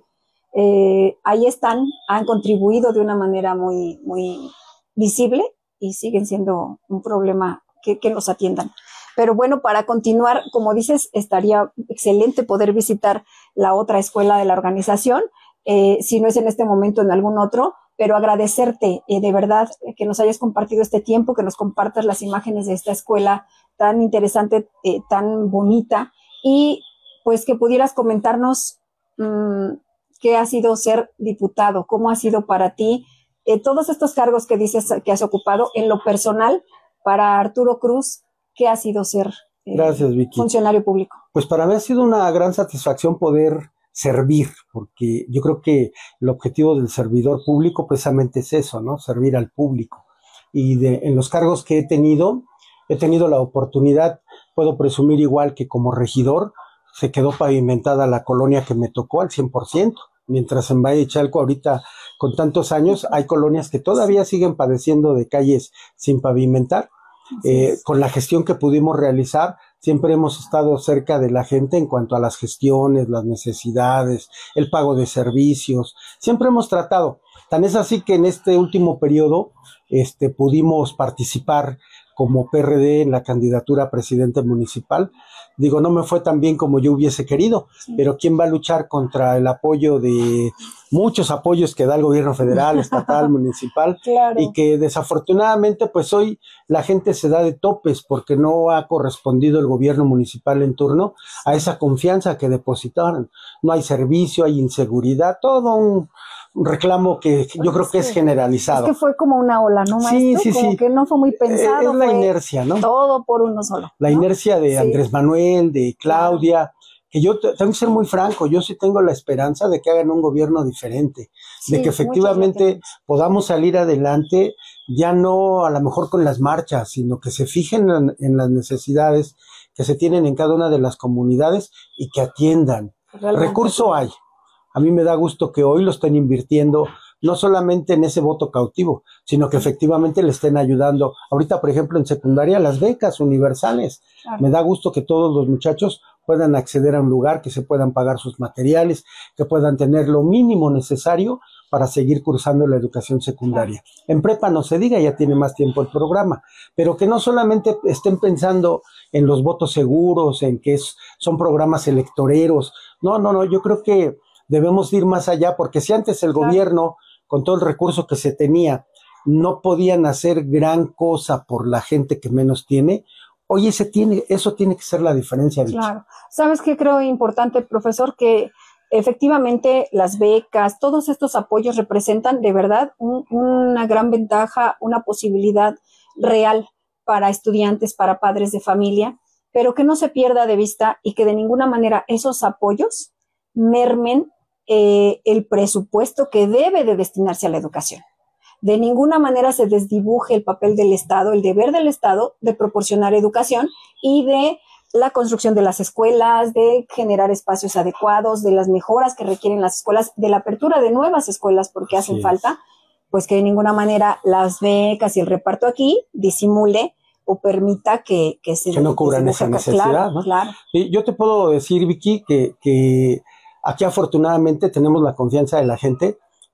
Eh, ahí están, han contribuido de una manera muy, muy visible y siguen siendo un problema que, que los atiendan. Pero bueno, para continuar, como dices, estaría excelente poder visitar la otra escuela de la organización, eh, si no es en este momento, en algún otro, pero agradecerte eh, de verdad que nos hayas compartido este tiempo, que nos compartas las imágenes de esta escuela tan interesante, eh, tan bonita, y pues que pudieras comentarnos mmm, ¿qué ha sido ser diputado? ¿Cómo ha sido para ti eh, todos estos cargos que dices que has ocupado en lo personal para Arturo Cruz? ¿Qué ha sido ser eh, Gracias, Vicky. funcionario público? Pues para mí ha sido una gran satisfacción poder servir, porque yo creo que el objetivo del servidor público precisamente es eso, ¿no? Servir al público. Y de, en los cargos que he tenido, he tenido la oportunidad, puedo presumir igual que como regidor, se quedó pavimentada la colonia que me tocó al cien por ciento, mientras en Valle de Chalco ahorita con tantos años hay colonias que todavía siguen padeciendo de calles sin pavimentar. Eh, con la gestión que pudimos realizar, siempre hemos estado cerca de la gente en cuanto a las gestiones, las necesidades, el pago de servicios, siempre hemos tratado. Tan es así que en este último periodo este, pudimos participar como P R D en la candidatura a presidente municipal. Digo, no me fue tan bien como yo hubiese querido, sí. Pero ¿quién va a luchar contra el apoyo de muchos apoyos que da el gobierno federal, estatal, municipal? Claro. Y que desafortunadamente pues hoy la gente se da de topes porque no ha correspondido el gobierno municipal en turno a esa confianza que depositaron. No hay servicio, hay inseguridad, todo un reclamo que yo creo que es generalizado. Es que fue como una ola, ¿no, maestro? Sí, sí, como sí. que no fue muy pensado. Es la fue inercia, ¿no? Todo por uno solo. La ¿no? inercia de sí. Andrés Manuel, de Claudia, que yo tengo que ser muy franco, yo sí tengo la esperanza de que hagan un gobierno diferente, sí, de que efectivamente podamos salir adelante, ya no a lo mejor con las marchas, sino que se fijen en, en las necesidades que se tienen en cada una de las comunidades y que atiendan. Realmente. Recurso hay. A mí me da gusto que hoy lo estén invirtiendo no solamente en ese voto cautivo, sino que efectivamente le estén ayudando. Ahorita, por ejemplo, en secundaria, las becas universales. Claro. Me da gusto que todos los muchachos puedan acceder a un lugar, que se puedan pagar sus materiales, que puedan tener lo mínimo necesario para seguir cursando la educación secundaria. Claro. En prepa no se diga, ya tiene más tiempo el programa, pero que no solamente estén pensando en los votos seguros, en que es, son programas electoreros. No, no, no, yo creo que debemos ir más allá, porque si antes el claro. gobierno, con todo el recurso que se tenía, no podían hacer gran cosa por la gente que menos tiene, hoy ese tiene, eso tiene que ser la diferencia. Vichy. Claro. ¿Sabes qué creo importante, profesor? Que efectivamente las becas, todos estos apoyos representan de verdad un, una gran ventaja, una posibilidad real para estudiantes, para padres de familia, pero que no se pierda de vista y que de ninguna manera esos apoyos mermen Eh, el presupuesto que debe de destinarse a la educación. De ninguna manera se desdibuje el papel del Estado, el deber del Estado de proporcionar educación y de la construcción de las escuelas, de generar espacios adecuados, de las mejoras que requieren las escuelas, de la apertura de nuevas escuelas porque hacen sí. falta, pues que de ninguna manera las becas y el reparto aquí disimule o permita que, que se... Que no cubran esa necesidad, claro, ¿no? Claro. Y yo te puedo decir, Vicky, que... que aquí afortunadamente tenemos la confianza de la gente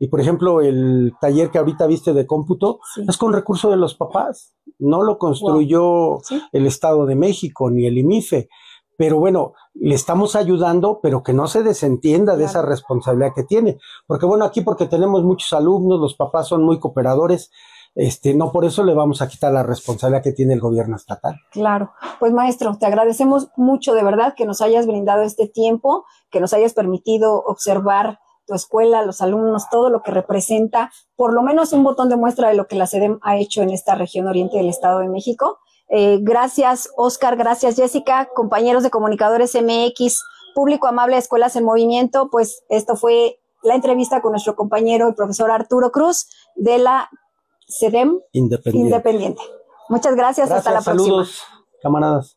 Y por ejemplo, el taller que ahorita viste de cómputo sí. es con recurso de los papás. No lo construyó wow. ¿Sí? el Estado de México ni el I M I F E. Pero bueno, le estamos ayudando, pero que no se desentienda claro. de esa responsabilidad que tiene. Porque bueno, aquí porque tenemos muchos alumnos, los papás son muy cooperadores, este, no por eso le vamos a quitar la responsabilidad que tiene el gobierno estatal. Claro, pues maestro, te agradecemos mucho de verdad que nos hayas brindado este tiempo, que nos hayas permitido observar tu escuela, los alumnos, todo lo que representa, por lo menos un botón de muestra de lo que la SEDEM ha hecho en esta región oriente del Estado de México. Eh, gracias, Oscar, gracias, Jessica, compañeros de Comunicadores M X, público amable de Escuelas en Movimiento, pues esto fue la entrevista con nuestro compañero, el profesor Arturo Cruz, de la SEDEM Independiente. Independiente. Muchas gracias, gracias hasta la saludos, próxima. Camaradas.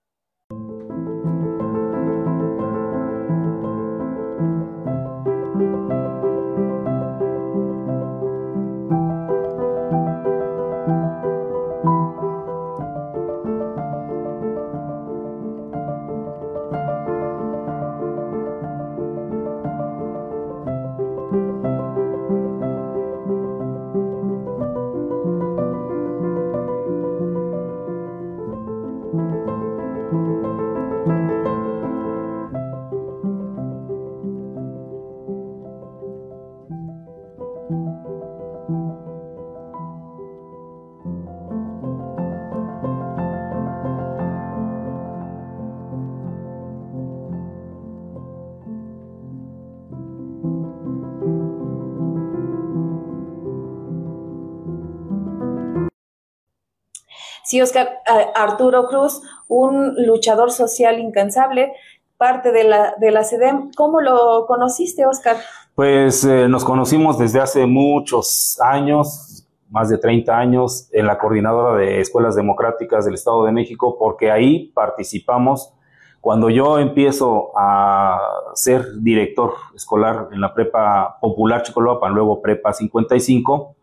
Sí, Oscar, Arturo Cruz, un luchador social incansable, parte de la, de la SEDEM. ¿Cómo lo conociste, Oscar? Pues eh, nos conocimos desde hace muchos años, más de treinta años, en la Coordinadora de Escuelas Democráticas del Estado de México, porque ahí participamos. Cuando yo empiezo a ser director escolar en la Prepa Popular Chicoloapan, luego Prepa cincuenta y cinco,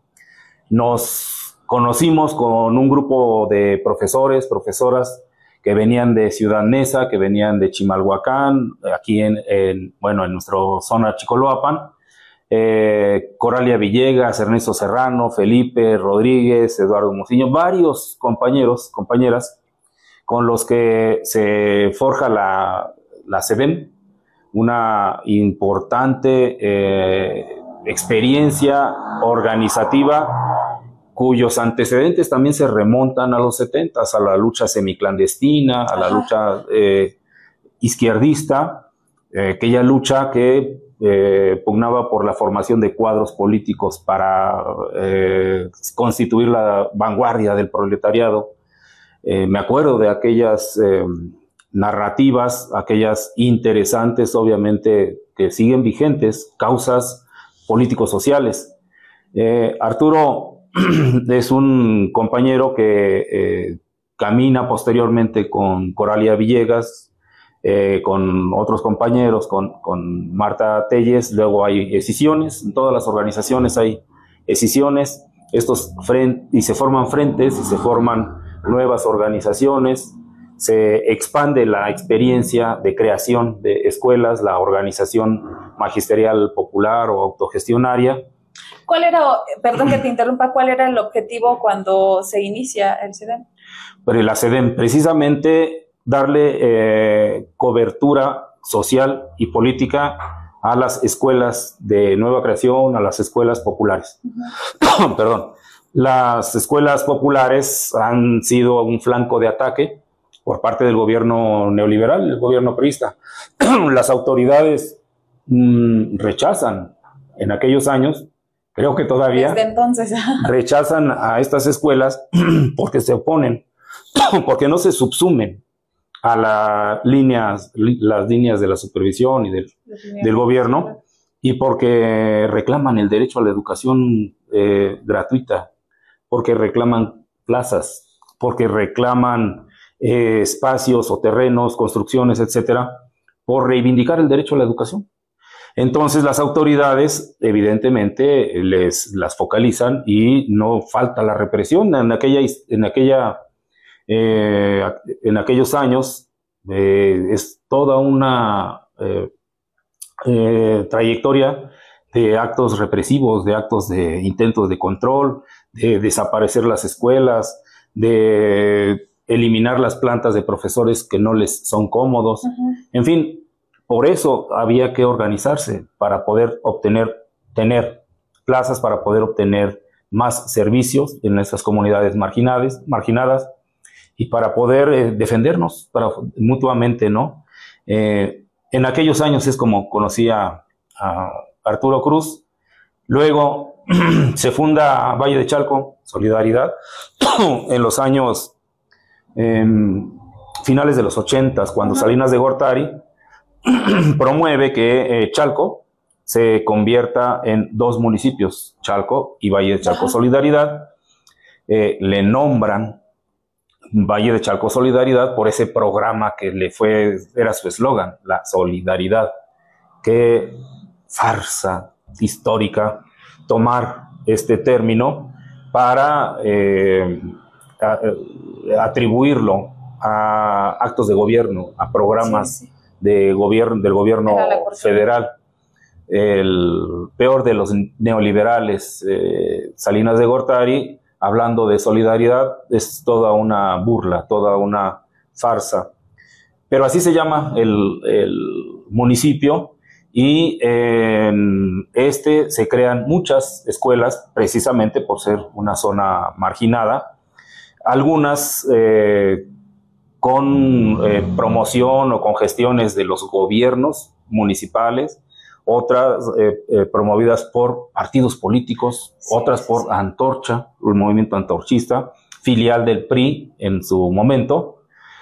nos conocimos con un grupo de profesores, profesoras que venían de Ciudad Neza, que venían de Chimalhuacán, aquí en, en bueno, en nuestra zona Chicoloapan, eh, Coralia Villegas, Ernesto Serrano, Felipe Rodríguez, Eduardo Mociño, varios compañeros, compañeras, con los que se forja la, la SEDEM, una importante eh, experiencia organizativa cuyos antecedentes también se remontan a los setentas, a la lucha semiclandestina, a la Ajá. lucha eh, izquierdista, eh, aquella lucha que eh, pugnaba por la formación de cuadros políticos para eh, constituir la vanguardia del proletariado. Eh, me acuerdo de aquellas eh, narrativas, aquellas interesantes, obviamente, que siguen vigentes, causas políticos-sociales. Eh, Arturo es un compañero que eh, camina posteriormente con Coralia Villegas, eh, con otros compañeros, con, con Marta Telles. Luego hay escisiones, en todas las organizaciones hay escisiones, estos frent y se forman frentes y se forman nuevas organizaciones, se expande la experiencia de creación de escuelas, la organización magisterial popular o autogestionaria. ¿Cuál era, perdón que te interrumpa, cuál era el objetivo cuando se inicia el SEDEM? Pero la SEDEM, precisamente darle eh, cobertura social y política a las escuelas de nueva creación, a las escuelas populares. Uh-huh. Perdón. Las escuelas populares han sido un flanco de ataque por parte del gobierno neoliberal, el gobierno priista. Las autoridades mmm, rechazan en aquellos años, creo que todavía desde entonces rechazan a estas escuelas porque se oponen, porque no se subsumen a la líneas, las líneas de la supervisión y del, del gobierno, y porque reclaman el derecho a la educación eh, gratuita, porque reclaman plazas, porque reclaman eh, espacios o terrenos, construcciones, etcétera, por reivindicar el derecho a la educación. Entonces las autoridades evidentemente les las focalizan y no falta la represión. En aquella, en aquella, eh, en aquellos años eh, es toda una eh, eh, trayectoria de actos represivos, de actos de intentos de control, de desaparecer las escuelas, de eliminar las plantas de profesores que no les son cómodos. Uh-huh. En fin, por eso había que organizarse para poder obtener, tener plazas, para poder obtener más servicios en nuestras comunidades marginadas, marginadas y para poder eh, defendernos para, mutuamente, ¿no? Eh, en aquellos años es como conocí a, a Arturo Cruz. Luego se funda Valle de Chalco, Solidaridad, en los años eh, finales de los ochentas, cuando uh-huh. Salinas de Gortari promueve que eh, Chalco se convierta en dos municipios, Chalco y Valle de Chalco. Ajá. Solidaridad. Eh, le nombran Valle de Chalco Solidaridad por ese programa que le fue, era su eslogan, la solidaridad. Qué farsa histórica tomar este término para eh, a, a, atribuirlo a actos de gobierno, a programas sí, sí. de gobierno, del gobierno federal. El peor de los neoliberales, eh, Salinas de Gortari, hablando de solidaridad, es toda una burla, toda una farsa. Pero así se llama el, el municipio, y en este se crean muchas escuelas precisamente por ser una zona marginada, algunas eh, con eh, promoción o con gestiones de los gobiernos municipales, otras eh, eh, promovidas por partidos políticos, sí, otras por sí. Antorcha, el movimiento antorchista, filial del P R I en su momento,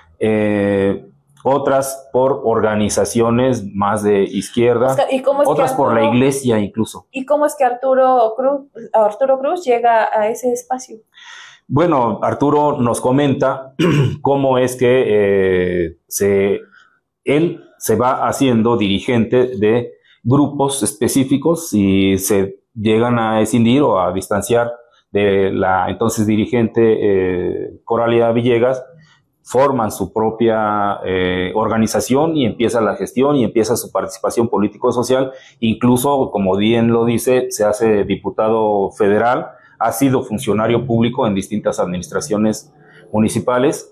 eh, otras por organizaciones más de izquierda, ¿Y cómo es otras que Arturo, por la iglesia incluso. ¿Y cómo es que Arturo Cruz, Arturo Cruz llega a ese espacio? Bueno, Arturo nos comenta cómo es que eh, se, él se va haciendo dirigente de grupos específicos y se llegan a escindir o a distanciar de la entonces dirigente eh, Coralia Villegas, forman su propia eh, organización y empieza la gestión y empieza su participación político-social, incluso, como bien lo dice, se hace diputado federal, ha sido funcionario público en distintas administraciones municipales,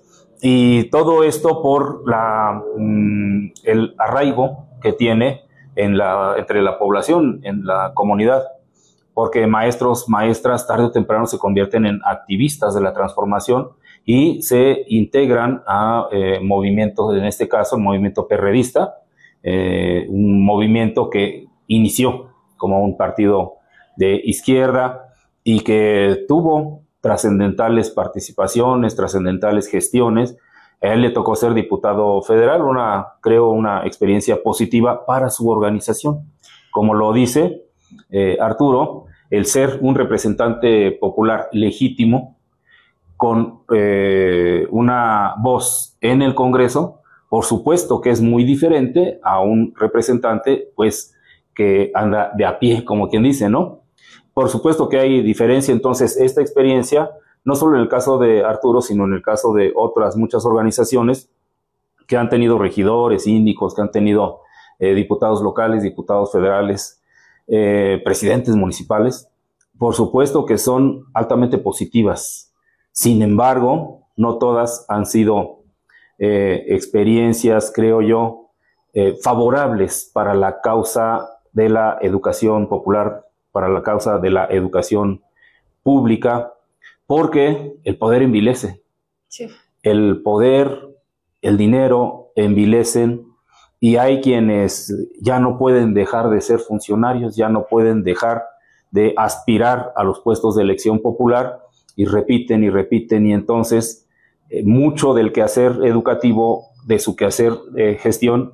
y todo esto por la, mm, el arraigo que tiene en la, entre la población, en la comunidad, porque maestros, maestras, tarde o temprano se convierten en activistas de la transformación y se integran a eh, movimientos, en este caso el movimiento perredista, eh, un movimiento que inició como un partido de izquierda y que tuvo trascendentales participaciones, trascendentales gestiones. A él le tocó ser diputado federal, una, creo, una experiencia positiva para su organización. Como lo dice eh, Arturo, el ser un representante popular legítimo con eh, una voz en el Congreso, por supuesto que es muy diferente a un representante pues que anda de a pie, como quien dice, ¿no? Por supuesto que hay diferencia. Entonces, esta experiencia, no solo en el caso de Arturo, sino en el caso de otras muchas organizaciones que han tenido regidores, síndicos, que han tenido eh, diputados locales, diputados federales, eh, presidentes municipales, por supuesto que son altamente positivas. Sin embargo, no todas han sido eh, experiencias, creo yo, eh, favorables para la causa de la educación popular, para la causa de la educación pública, porque el poder envilece. Sí. El poder, el dinero envilecen, y hay quienes ya no pueden dejar de ser funcionarios, ya no pueden dejar de aspirar a los puestos de elección popular, y repiten y repiten, y entonces eh, mucho del quehacer educativo, de su quehacer de eh, gestión,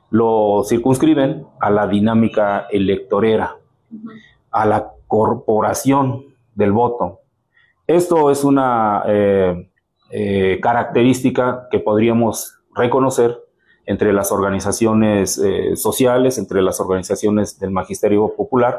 lo circunscriben a la dinámica electorera, uh-huh. a la corporación del voto. Esto es una eh, eh, característica que podríamos reconocer entre las organizaciones eh, sociales, entre las organizaciones del magisterio popular.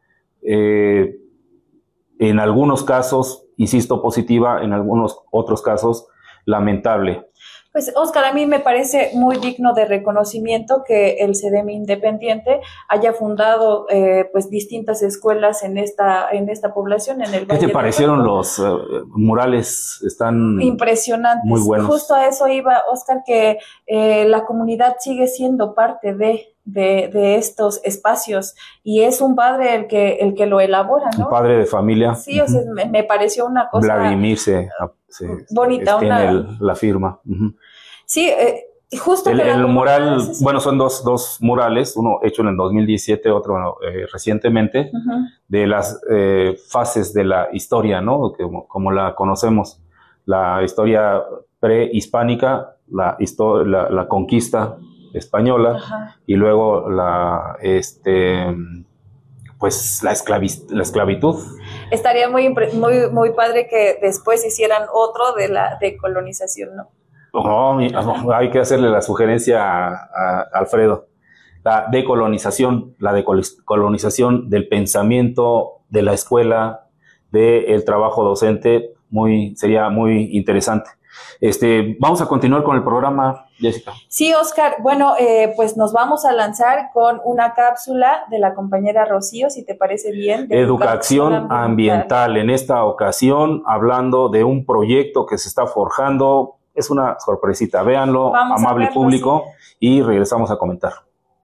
Eh, en algunos casos, insisto, positiva, en algunos otros casos, lamentable. Pues, Óscar, a mí me parece muy digno de reconocimiento que el CEDEM independiente haya fundado eh, pues distintas escuelas en esta en esta población, en el ¿Qué Valle te parecieron los uh, murales? Están impresionantes. muy buenos. Justo a eso iba, Óscar, que eh, la comunidad sigue siendo parte de, de, de estos espacios y es un padre el que el que lo elabora, ¿no? Un padre de familia. Sí, o sea, me, me pareció una cosa Vladimir se, se bonita, tiene una... el, la firma. Uh-huh. Sí, eh, justo el, que el mural, es... bueno, son dos, dos murales, uno hecho en el dos mil diecisiete, otro eh, recientemente, uh-huh. de las eh, fases de la historia, ¿no? Como, como la conocemos, la historia prehispánica, la, histo- la, la conquista española, uh-huh. y luego la, este, pues la, esclavi- la esclavitud. Estaría muy, muy, muy padre que después hicieran otro de la decolonización, ¿no? Oh, hay que hacerle la sugerencia a, a Alfredo. La decolonización, la decolonización del pensamiento, de la escuela, del trabajo docente, muy, sería muy interesante. Este, vamos a continuar con el programa, Jessica. Sí, Óscar. Bueno, eh, pues nos vamos a lanzar con una cápsula de la compañera Rocío, si te parece bien. De educación, educación ambiental. ambiental. En esta ocasión, hablando de un proyecto que se está forjando. Es una sorpresita, véanlo, Vamos amable verlo, público, sí. Y regresamos a comentar.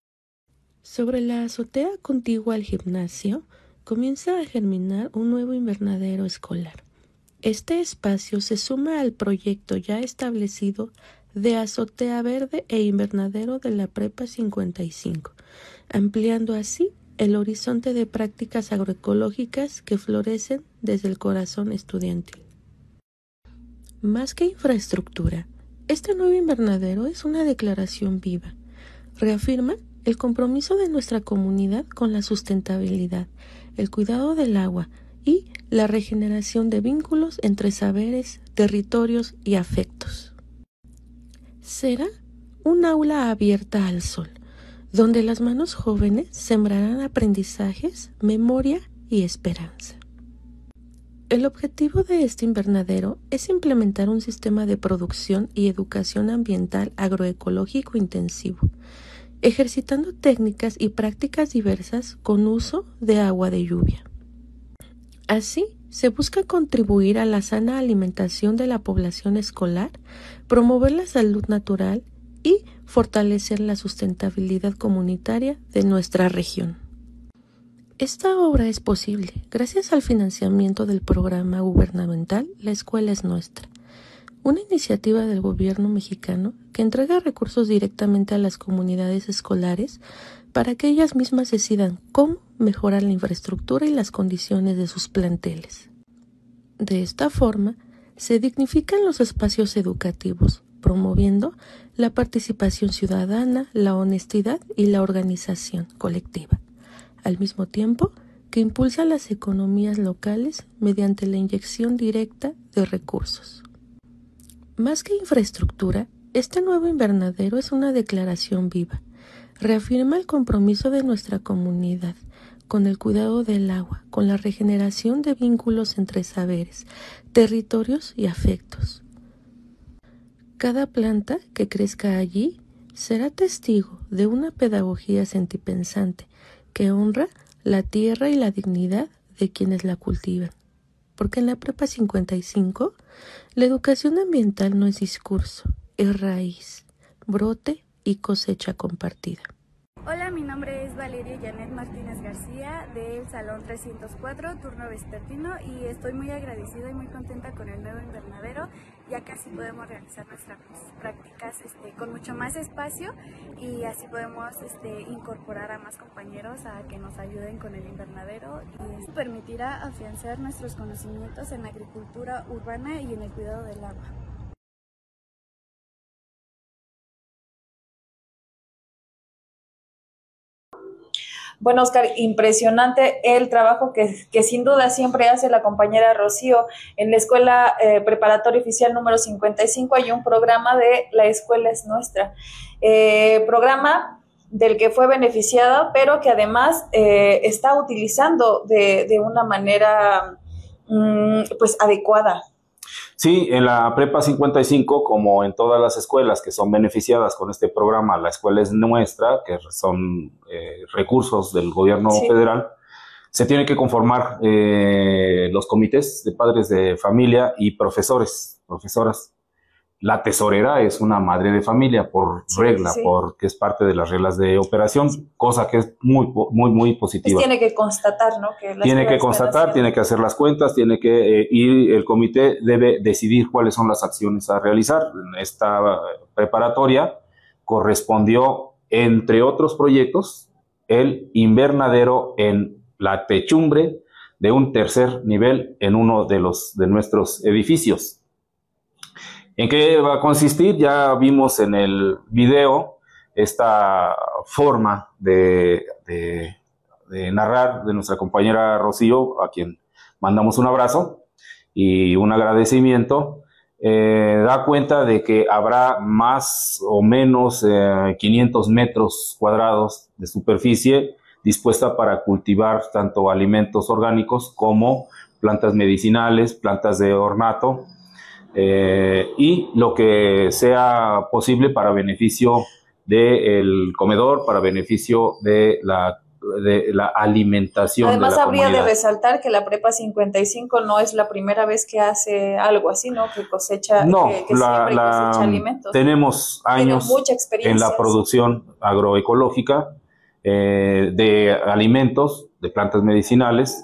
Sobre la azotea contigua al gimnasio, comienza a germinar un nuevo invernadero escolar. Este espacio se suma al proyecto ya establecido de azotea verde e invernadero de la Prepa cincuenta y cinco, ampliando así el horizonte de prácticas agroecológicas que florecen desde el corazón estudiantil. Más que infraestructura, este nuevo invernadero es una declaración viva. Reafirma el compromiso de nuestra comunidad con la sustentabilidad, el cuidado del agua y la regeneración de vínculos entre saberes, territorios y afectos. Será un aula abierta al sol, donde las manos jóvenes sembrarán aprendizajes, memoria y esperanza. El objetivo de este invernadero es implementar un sistema de producción y educación ambiental agroecológico intensivo, ejercitando técnicas y prácticas diversas con uso de agua de lluvia. Así, se busca contribuir a la sana alimentación de la población escolar, promover la salud natural y fortalecer la sustentabilidad comunitaria de nuestra región. Esta obra es posible gracias al financiamiento del programa gubernamental La Escuela es Nuestra, una iniciativa del gobierno mexicano que entrega recursos directamente a las comunidades escolares para que ellas mismas decidan cómo mejorar la infraestructura y las condiciones de sus planteles. De esta forma, se dignifican los espacios educativos, promoviendo la participación ciudadana, la honestidad y la organización colectiva, al mismo tiempo que impulsa las economías locales mediante la inyección directa de recursos. Más que infraestructura, este nuevo invernadero es una declaración viva. Reafirma el compromiso de nuestra comunidad con el cuidado del agua, con la regeneración de vínculos entre saberes, territorios y afectos. Cada planta que crezca allí será testigo de una pedagogía sentipensante que honra la tierra y la dignidad de quienes la cultivan. Porque en la Prepa cincuenta y cinco, la educación ambiental no es discurso, es raíz, brote y cosecha compartida. Hola, mi nombre es Valeria Janet Martínez García del Salón trescientos cuatro, turno vespertino, y estoy muy agradecida y muy contenta con el nuevo invernadero, ya que así podemos realizar nuestras prácticas este, con mucho más espacio, y así podemos este, incorporar a más compañeros a que nos ayuden con el invernadero, y esto permitirá afianzar nuestros conocimientos en la agricultura urbana y en el cuidado del agua. Bueno, Óscar, impresionante el trabajo que, que sin duda siempre hace la compañera Rocío. En la Escuela eh, Preparatoria Oficial número cincuenta y cinco hay un programa de La Escuela es Nuestra, eh, programa del que fue beneficiada, pero que además eh, está utilizando de, de una manera mm, pues adecuada. Sí, en la Prepa cincuenta y cinco, como en todas las escuelas que son beneficiadas con este programa, la escuela es nuestra, que son eh, recursos del gobierno sí. federal, se tienen que conformar eh, los comités de padres de familia y profesores, profesoras. La tesorera es una madre de familia por sí, regla, sí. porque es parte de las reglas de operación, sí. cosa que es muy, muy, muy positiva. Pues tiene que constatar, ¿no? Que tiene que constatar, tiene que hacer las cuentas, tiene que eh, y el comité debe decidir cuáles son las acciones a realizar. En esta preparatoria correspondió, entre otros proyectos, el invernadero en la techumbre de un tercer nivel en uno de los de nuestros edificios. ¿En qué va a consistir? Ya vimos en el video esta forma de, de, de narrar de nuestra compañera Rocío, a quien mandamos un abrazo y un agradecimiento. Eh, da cuenta de que habrá más o menos eh, quinientos metros cuadrados de superficie dispuesta para cultivar tanto alimentos orgánicos como plantas medicinales, plantas de ornato, Eh, y lo que sea posible para beneficio del comedor, para beneficio de la, de la alimentación. Además, de la habría comunidad. de resaltar que la Prepa cincuenta y cinco no es la primera vez que hace algo así, ¿no? Que cosecha, no, que, que la, siempre la, cosecha alimentos. Tenemos años mucha experiencia en la producción agroecológica eh, de alimentos, de plantas medicinales.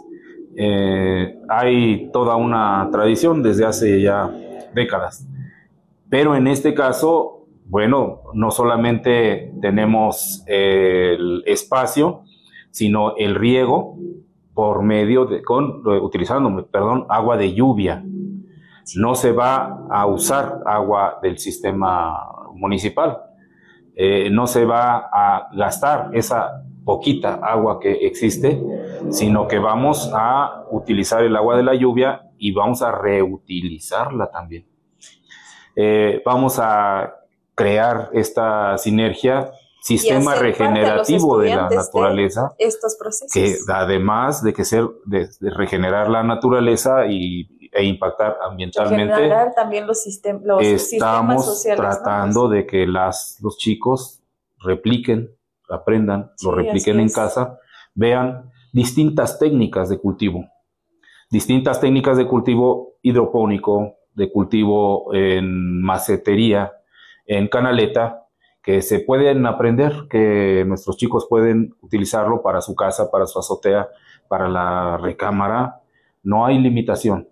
Eh, hay toda una tradición desde hace ya décadas, pero en este caso, bueno, no solamente tenemos el espacio, sino el riego por medio de, con, utilizando, perdón, agua de lluvia. No se va a usar agua del sistema municipal, eh, no se va a gastar esa poquita agua que existe, sino que vamos a utilizar el agua de la lluvia y vamos a reutilizarla también. Eh, vamos a crear esta sinergia, sistema regenerativo de la naturaleza, de estos procesos. Que además de que ser de, de regenerar la naturaleza y, e impactar ambientalmente, regenerar también los, sistem los estamos sistemas sociales, tratando ¿no? de que las, los chicos repliquen, aprendan, sí, lo repliquen en casa, vean distintas técnicas de cultivo, distintas técnicas de cultivo hidropónico, de cultivo en macetería, en canaleta, que se pueden aprender, que nuestros chicos pueden utilizarlo para su casa, para su azotea, para la recámara. No hay limitación.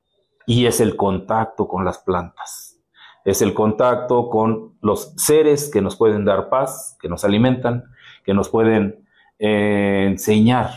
Y es el contacto con las plantas. Es el contacto con los seres que nos pueden dar paz, que nos alimentan, que nos pueden eh, enseñar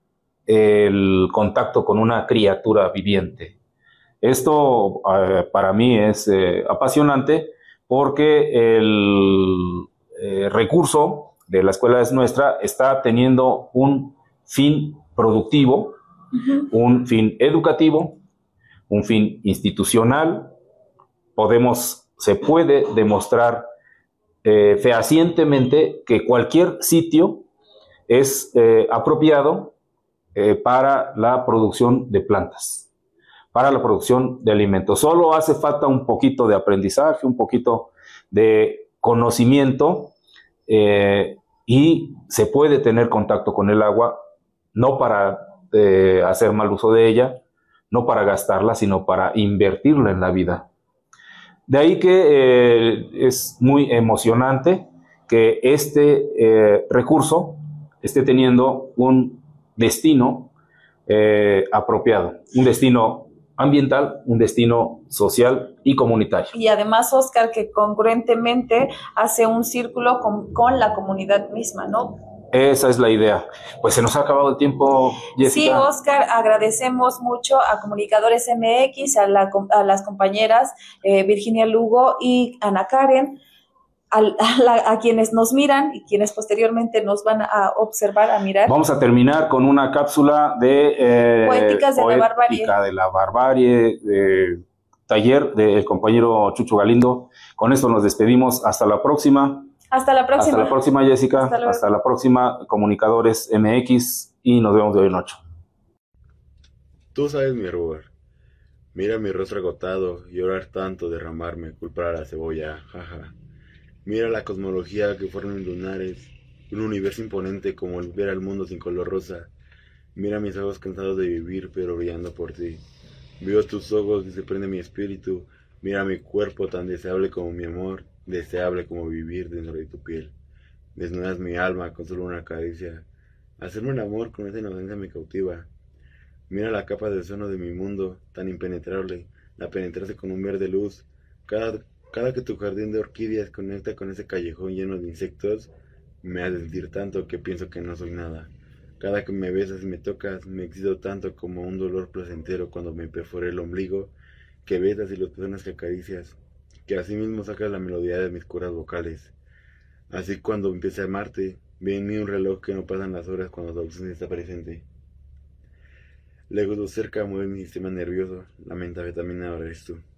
el contacto con una criatura viviente. Esto eh, para mí es eh, apasionante porque el eh, recurso de la escuela es nuestra está teniendo un fin productivo, uh-huh. un fin educativo, un fin institucional. Podemos, se puede demostrar eh, fehacientemente que cualquier sitio es eh, apropiado eh, para la producción de plantas, para la producción de alimentos. Solo hace falta un poquito de aprendizaje, un poquito de conocimiento eh, y se puede tener contacto con el agua, no para eh, hacer mal uso de ella, no para gastarla, sino para invertirla en la vida. De ahí que eh, es muy emocionante que este eh, recurso esté teniendo un destino eh, apropiado, un destino ambiental, un destino social y comunitario. Y además, Oscar, que congruentemente hace un círculo con, con la comunidad misma, ¿no? Esa es la idea. Pues se nos ha acabado el tiempo, Jessica. Sí, Oscar, agradecemos mucho a Comunicadores M X, a, la, a las compañeras eh, Virginia Lugo y Ana Karen, a, a, la, a quienes nos miran y quienes posteriormente nos van a observar, a mirar. Vamos a terminar con una cápsula de eh, Poéticas de la Barbarie. de la Barbarie, de taller del compañero Chucho Galindo. Con esto nos despedimos. Hasta la próxima. Hasta la próxima. Hasta la próxima, Jessica. Hasta, Hasta la próxima, Comunicadores M X, y nos vemos de hoy en ocho. Tú sabes mi error. Mira mi rostro agotado, llorar tanto, derramarme, culpar a la cebolla, jaja. Mira la cosmología que forman lunares, un universo imponente como el ver al mundo sin color rosa. Mira mis ojos cansados de vivir, pero brillando por ti. Veo tus ojos y se prende mi espíritu. Mira mi cuerpo tan deseable como mi amor, deseable como vivir dentro de tu piel. Desnudas mi alma con solo una caricia. Hacerme un amor con esa inocencia me cautiva. Mira la capa de ozono de mi mundo, tan impenetrable, la penetrase con un verde luz. Cada, cada que tu jardín de orquídeas conecta con ese callejón lleno de insectos, me hace sentir tanto que pienso que no soy nada. Cada que me besas y me tocas, me excito tanto como un dolor placentero cuando me perforé el ombligo, que besas y los pezones que acaricias, que así mismo sacas la melodía de mis cuerdas vocales. Así cuando empiece a amarte, ve en mí un reloj que no pasan las horas cuando tu ausencia está presente. Lejos o cerca mueve mi sistema nervioso, la mentalidad también ahora eres tú.